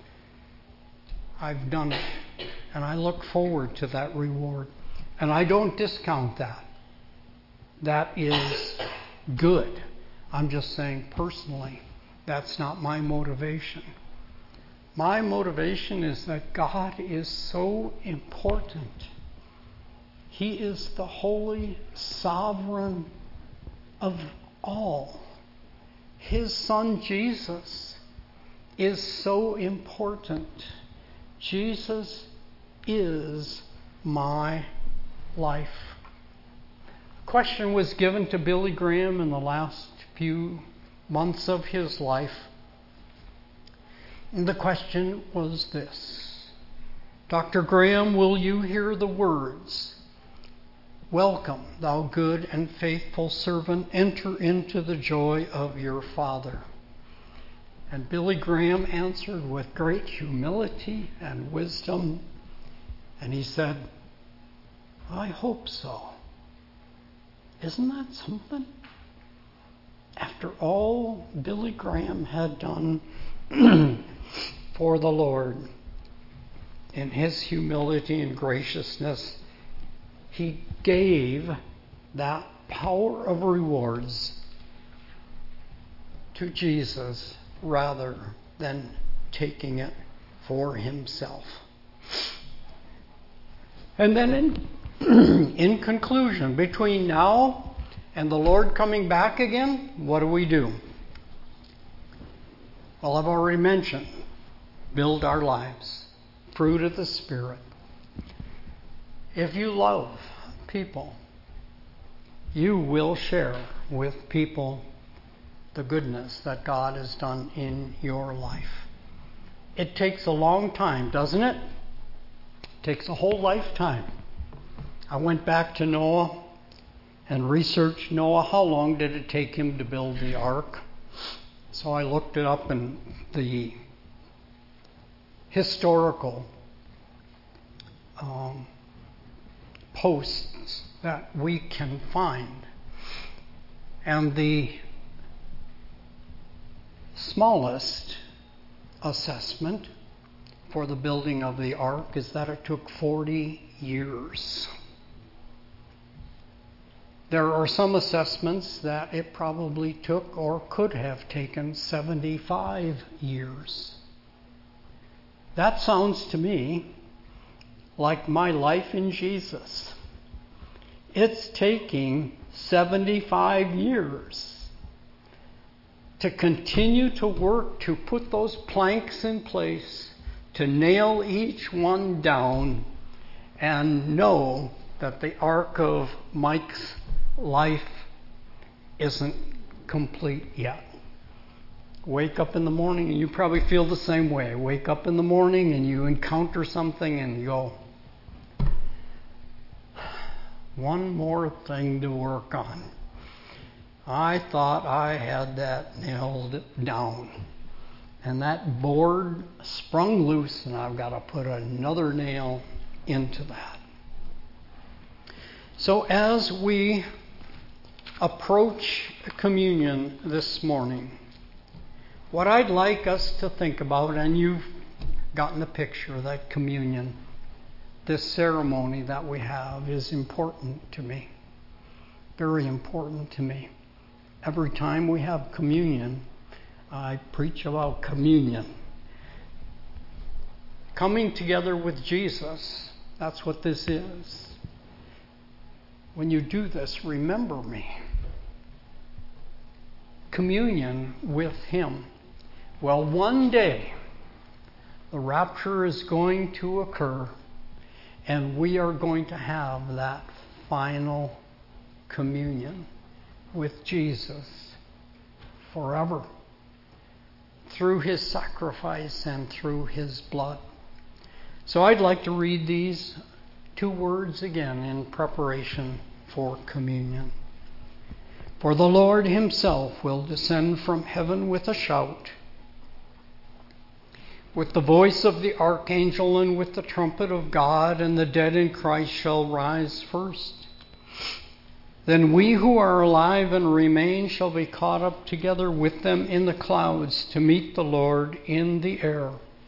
Speaker 1: I've done it. And I look forward to that reward. And I don't discount that. That is good. I'm just saying personally, that's not my motivation. My motivation is that God is so important. He is the holy sovereign of all. His Son Jesus is so important. Jesus is my life. A question was given to Billy Graham in the last few months of his life. And the question was this: Doctor Graham, will you hear the words, "Welcome, thou good and faithful servant, enter into the joy of your Father"? And Billy Graham answered with great humility and wisdom, and he said, I hope so. Isn't that something? After all Billy Graham had done for the Lord, in his humility and graciousness, he gave that power of rewards to Jesus rather than taking it for himself. And then in, in conclusion, between now and the Lord coming back again, what do we do? Well, I've already mentioned, build our lives, fruit of the Spirit. If you love people, you will share with people the goodness that God has done in your life. It takes a long time, doesn't it? It takes a whole lifetime. I went back to Noah and researched Noah. How long did it take him to build the ark? So I looked it up in the historical um, posts that we can find. And the smallest assessment for the building of the ark is that it took forty years. There are some assessments that it probably took or could have taken seventy-five years. That sounds to me like my life in Jesus. It's taking seventy-five years to continue to work, to put those planks in place, to nail each one down, and know that the arc of Mike's life isn't complete yet. Wake up in the morning, and you probably feel the same way. Wake up in the morning and you encounter something and you go, one more thing to work on. I thought I had that nailed down. And that board sprung loose, and I've got to put another nail into that. So as we approach communion this morning, what I'd like us to think about, and you've gotten the picture that communion, this ceremony that we have, is important to me. Very important to me. Every time we have communion, I preach about communion. Coming together with Jesus, that's what this is. When you do this, remember me. Communion with Him. Well, one day, the rapture is going to occur, and we are going to have that final communion with Jesus forever, through His sacrifice and through His blood. So I'd like to read these two words again in preparation for communion. For the Lord Himself will descend from heaven with a shout, with the voice of the archangel and with the trumpet of God, and the dead in Christ shall rise first.
Speaker 2: Then we who are alive and remain shall be caught up together with them in the clouds to meet the Lord in the air.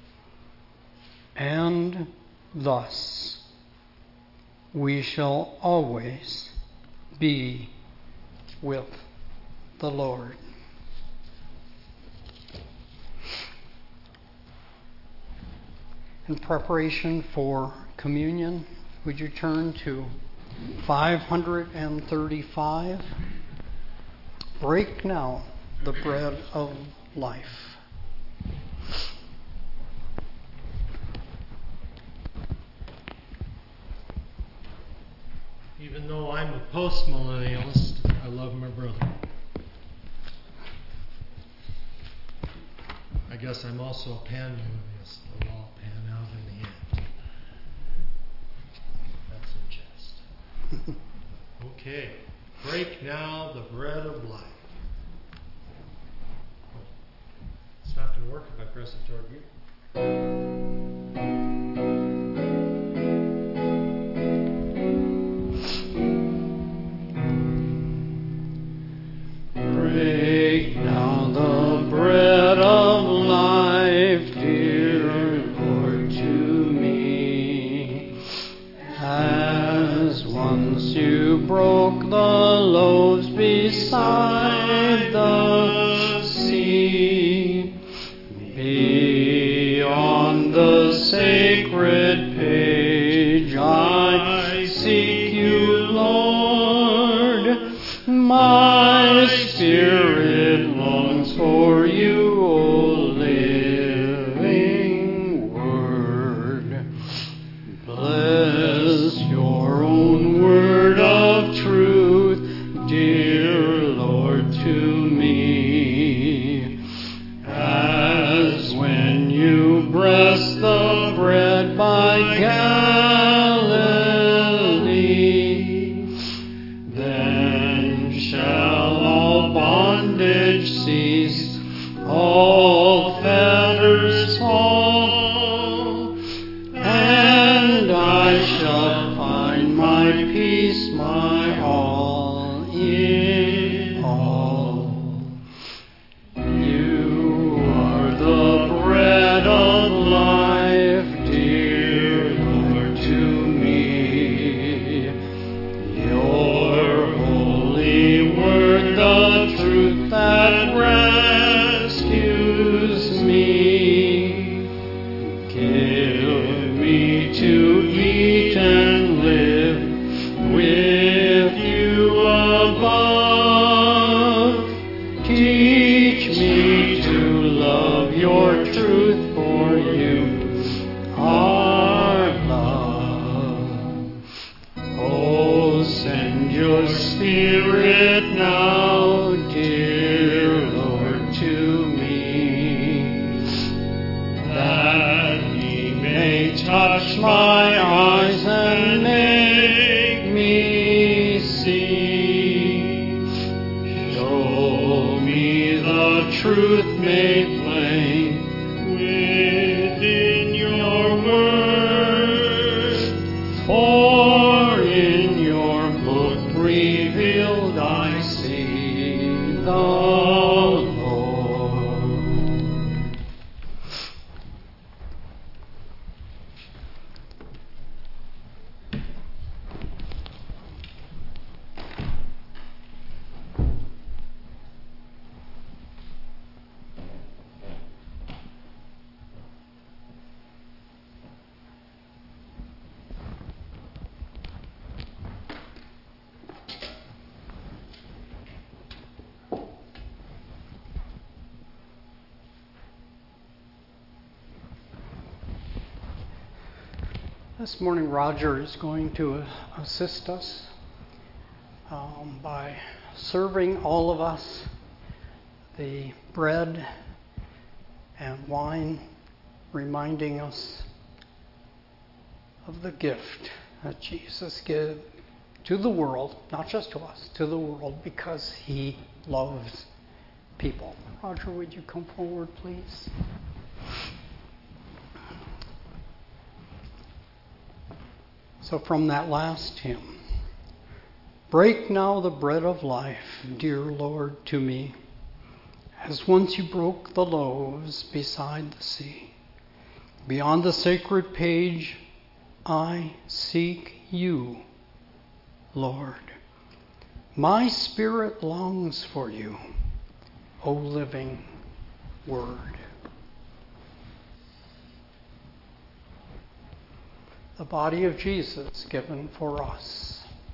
Speaker 2: And thus we shall always be with the Lord. In preparation for communion, would you turn to five hundred thirty-five? Break now the bread of life.
Speaker 5: Even though I'm a post-millennialist, I love my brother. I guess I'm also a pan-millennialist. It'll all pan out in the end. That's in jest. Okay. Break now the bread of life. It's not going to work if I press it toward you.
Speaker 2: Break now the bread of life, dear Lord, to me. As once you broke the loaves beside the sea, beyond the sacred page I seek you, Lord. My spirit longs for you, O living Word. Bless your own word of truth, dear Lord, to me. As when you blessed the bread by Galilee, then shall all bondage cease, all fetters fall, and I shall find my peace, my all in all. You are the bread of life, dear Lord, to me. Your holy word, the truth that rescues me. Give me to eat and live with you above. Teach me to love your truth, for you are love. Oh, send your Spirit now, dear Lord, to me, that he may touch my eyes and make me see. Show me the truth made plain within your word, for in your book revealed I see the Lord. This morning, Roger is going to assist us um, by serving all of us the bread and wine, reminding us of the gift that Jesus gave to the world, not just to us, to the world, because he loves people. Roger, would you come forward, please? So from that last hymn, Break now the bread of life, dear Lord, to me, as once you broke the loaves beside the sea. Beyond the sacred page, I seek you, Lord. My spirit longs for you, O living Word. The body of Jesus given for us.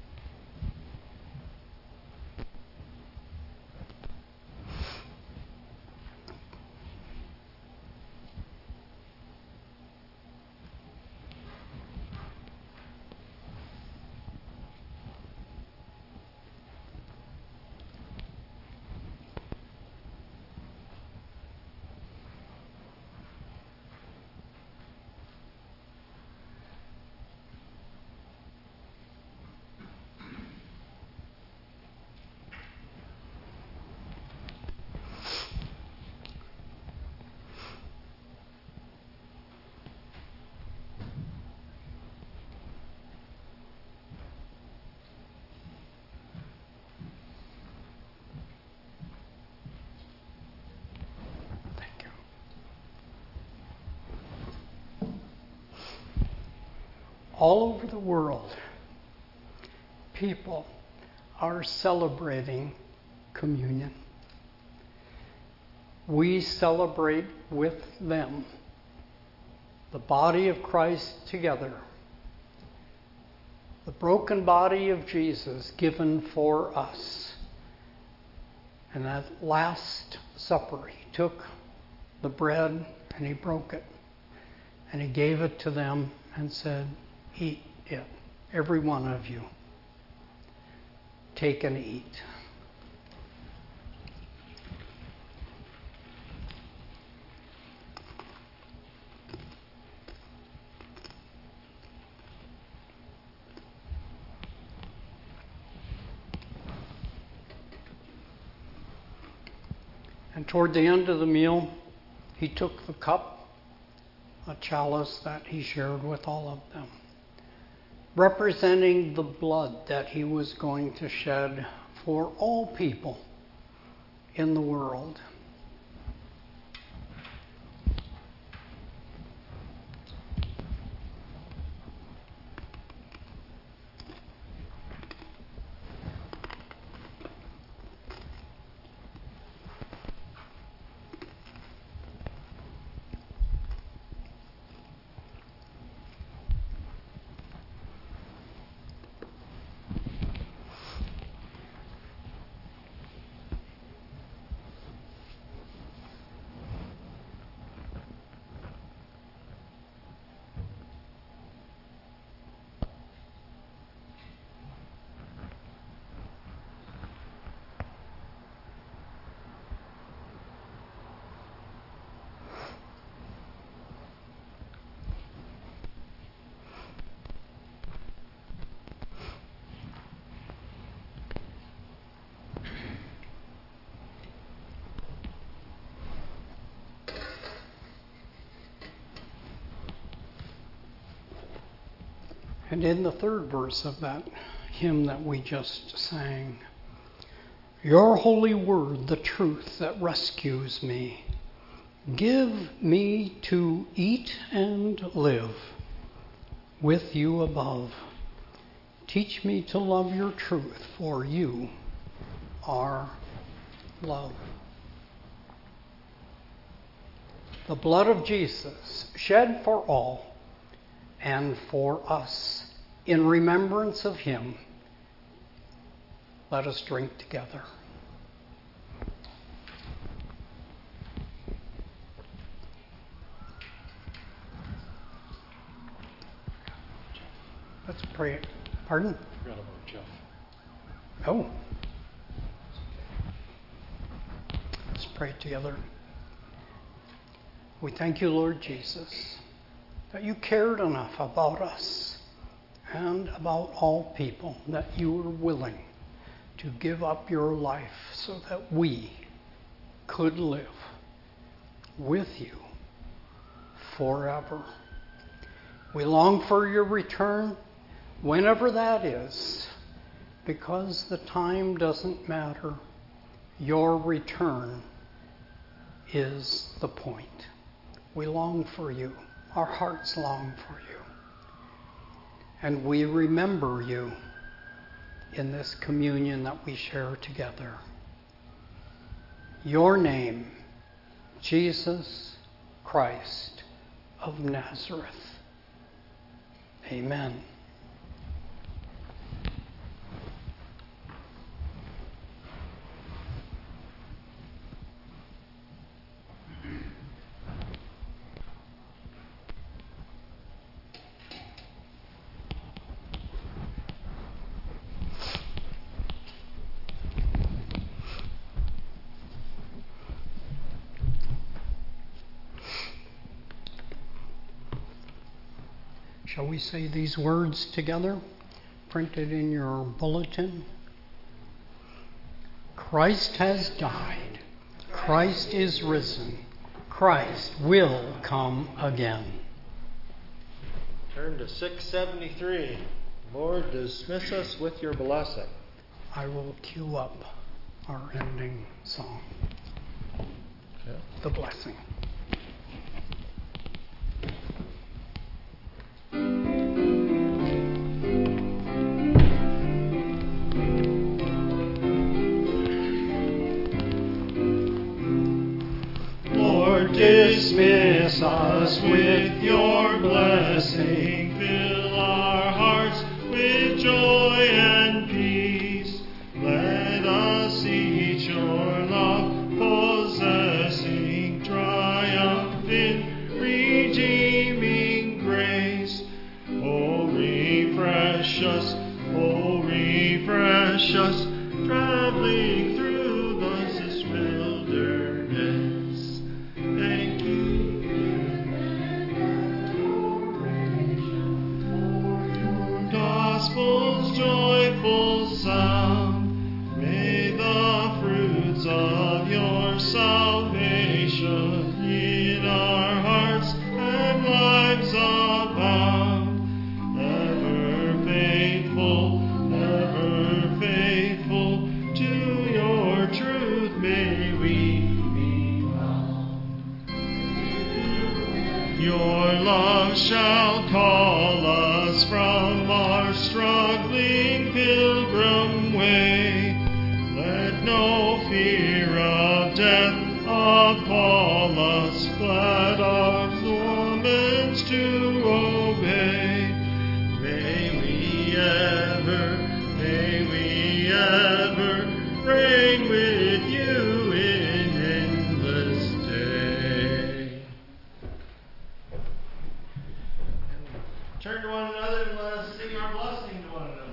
Speaker 2: All over the world, people are celebrating communion. We celebrate with them the body of Christ together, the broken body of Jesus given for us. And that Last Supper, he took the bread and he broke it and he gave it to them and said, "Eat it, every one of you. Take and eat." And toward the end of the meal, he took the cup, a chalice that he shared with all of them, representing the blood that he was going to shed for all people in the world. And in the third verse of that hymn that we just sang, your holy word, the truth that rescues me, give me to eat and live with you above. Teach me to love your truth, for you are love. The blood of Jesus shed for all and for us. In remembrance of him, let us drink together. Let's pray. Pardon?
Speaker 5: I forgot about Jeff.
Speaker 2: Oh. Let's pray together. We thank you, Lord Jesus, that you cared enough about us and about all people, that you were willing to give up your life so that we could live with you forever. We long for your return, whenever that is,
Speaker 1: because the time doesn't matter. Your return is the point. We long for you. Our hearts long for you. And we remember you in this communion that we share together. Your name, Jesus Christ of Nazareth. Amen. Shall we say these words together, printed in your bulletin? Christ has died. Christ is risen. Christ will come again.
Speaker 5: Turn to six seventy-three. Lord, dismiss us with your blessing.
Speaker 1: I will cue up our ending song.
Speaker 5: Okay.
Speaker 1: The blessing.
Speaker 3: Dismiss us with your blessing. Fill our hearts with joy and peace. Let us each your love possessing, triumph in redeeming grace. Oh, refresh us, oh, refresh us, traveling through this wilderness. Thank you. Gospel's joyful sound, may the fruits of your salvation in our hearts and lives abound. Ever faithful, ever faithful to your truth may we be found. Your love shall call us from our struggling pilgrim way. Let no fear of death appall us, glad our moments to obey. May we ever, may we ever reign with you in endless day. Turn to one another and let us sing our blessing to one another.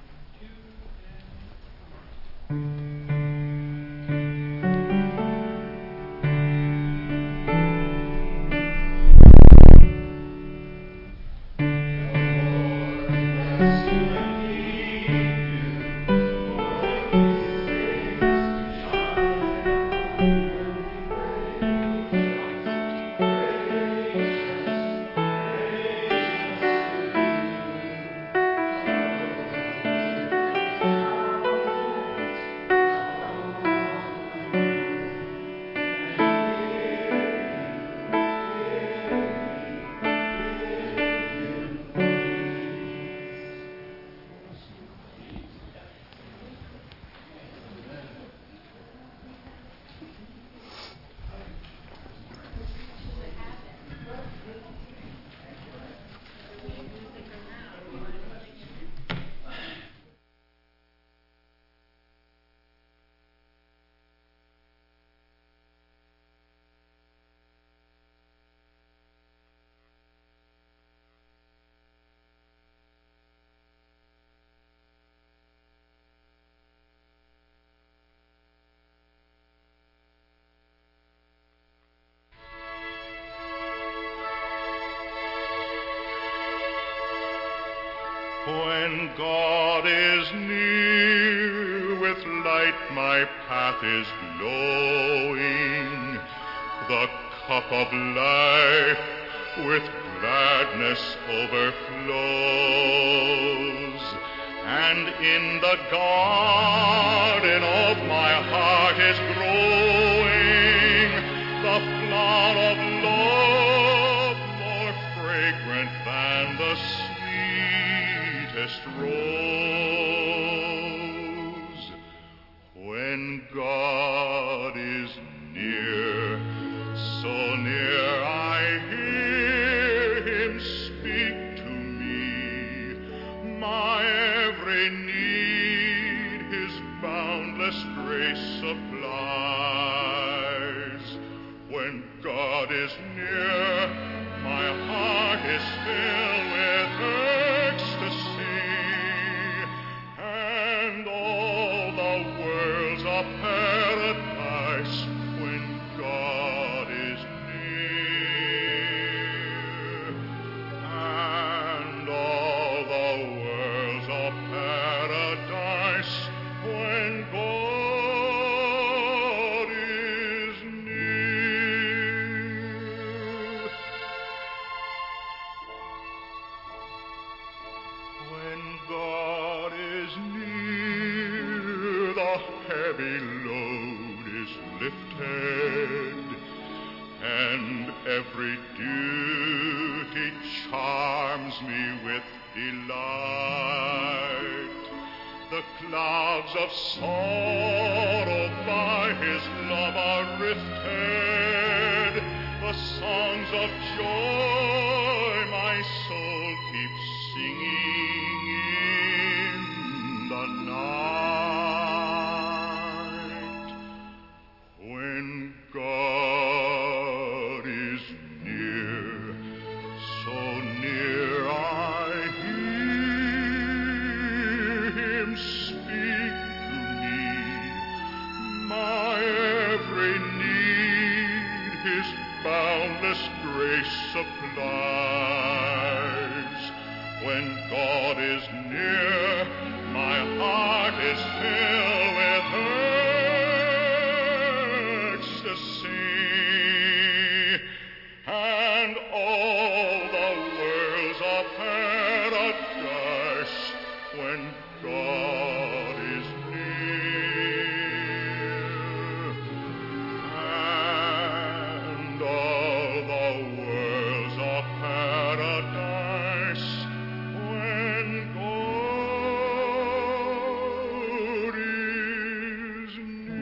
Speaker 6: When God is near, with light my path is glowing. The cup of life with gladness overflows, and in the garden of my heart is growing the flower of love, more fragrant than the sweetest rose. When God is near, so near I hear him speak to me, my every need his boundless grace supplies. When God is near, my heart is filled with ecstasy, and all the world's a paradise when God is near, and all the world's a paradise when God is near. When God is near, the heavy load is lifted, and every duty charms me with delight. The clouds of sorrow by his love are rifted, the songs of joy my soul keeps singing in the night. When God is near, so near I hear him speak to me, my every need his boundless grace supplies. When God is near, my heart is filled with ecstasy, and all the world's a paradise when God is near, and all the world's a paradise when God is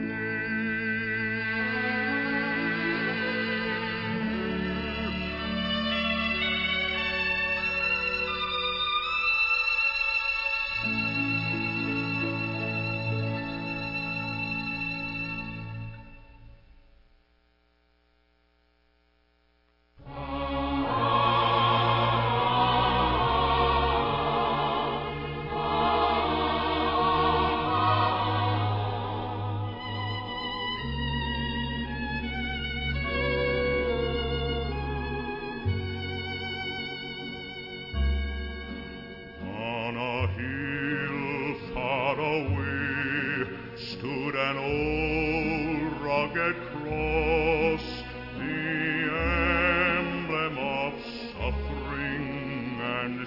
Speaker 6: On a hill far away stood an old rugged cross, the emblem of suffering and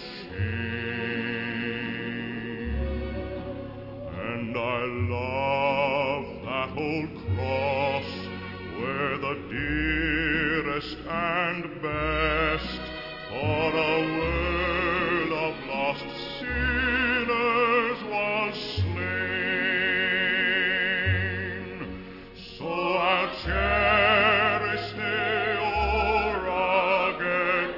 Speaker 6: shame. And I love that old cross, where the dearest and best for a world of lost sinners was slain. So I'll cherish the old rugged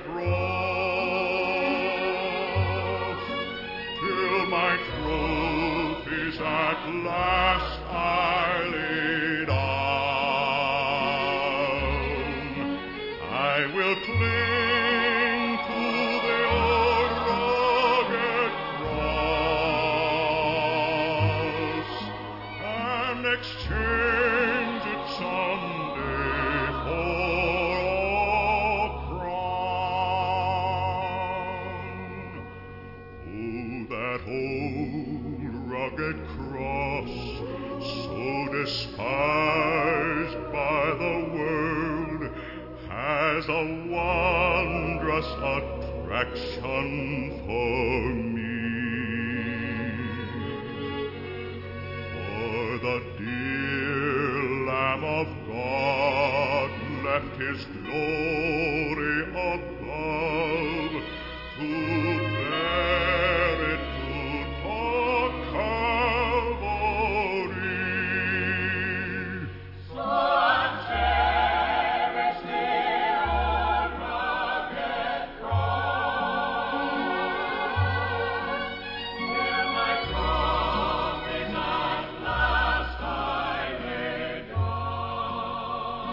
Speaker 6: cross till my trophies at last I lay down. I will cling to the old rugged cross and exchange it someday for a crown. Oh, that old rugged cross, so despised by the world, has a wondrous attraction for me. left his glory above to bear it to the Calvary. So cherish the old rugged cross, where my trophies at last I lay down.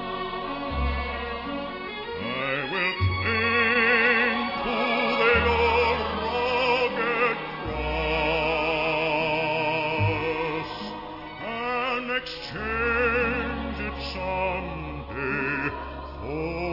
Speaker 6: I will cling to the old rugged cross and exchange it someday for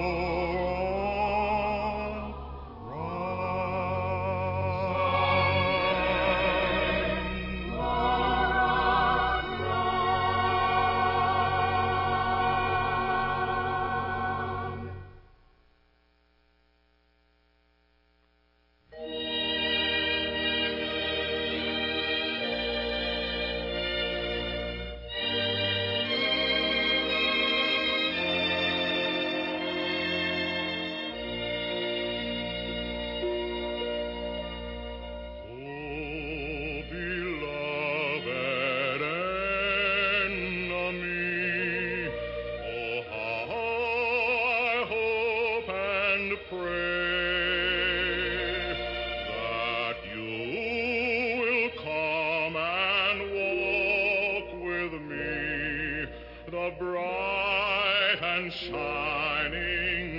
Speaker 6: Oh, beloved enemy, oh, how I hope and pray that you will come and walk with me the bright and shining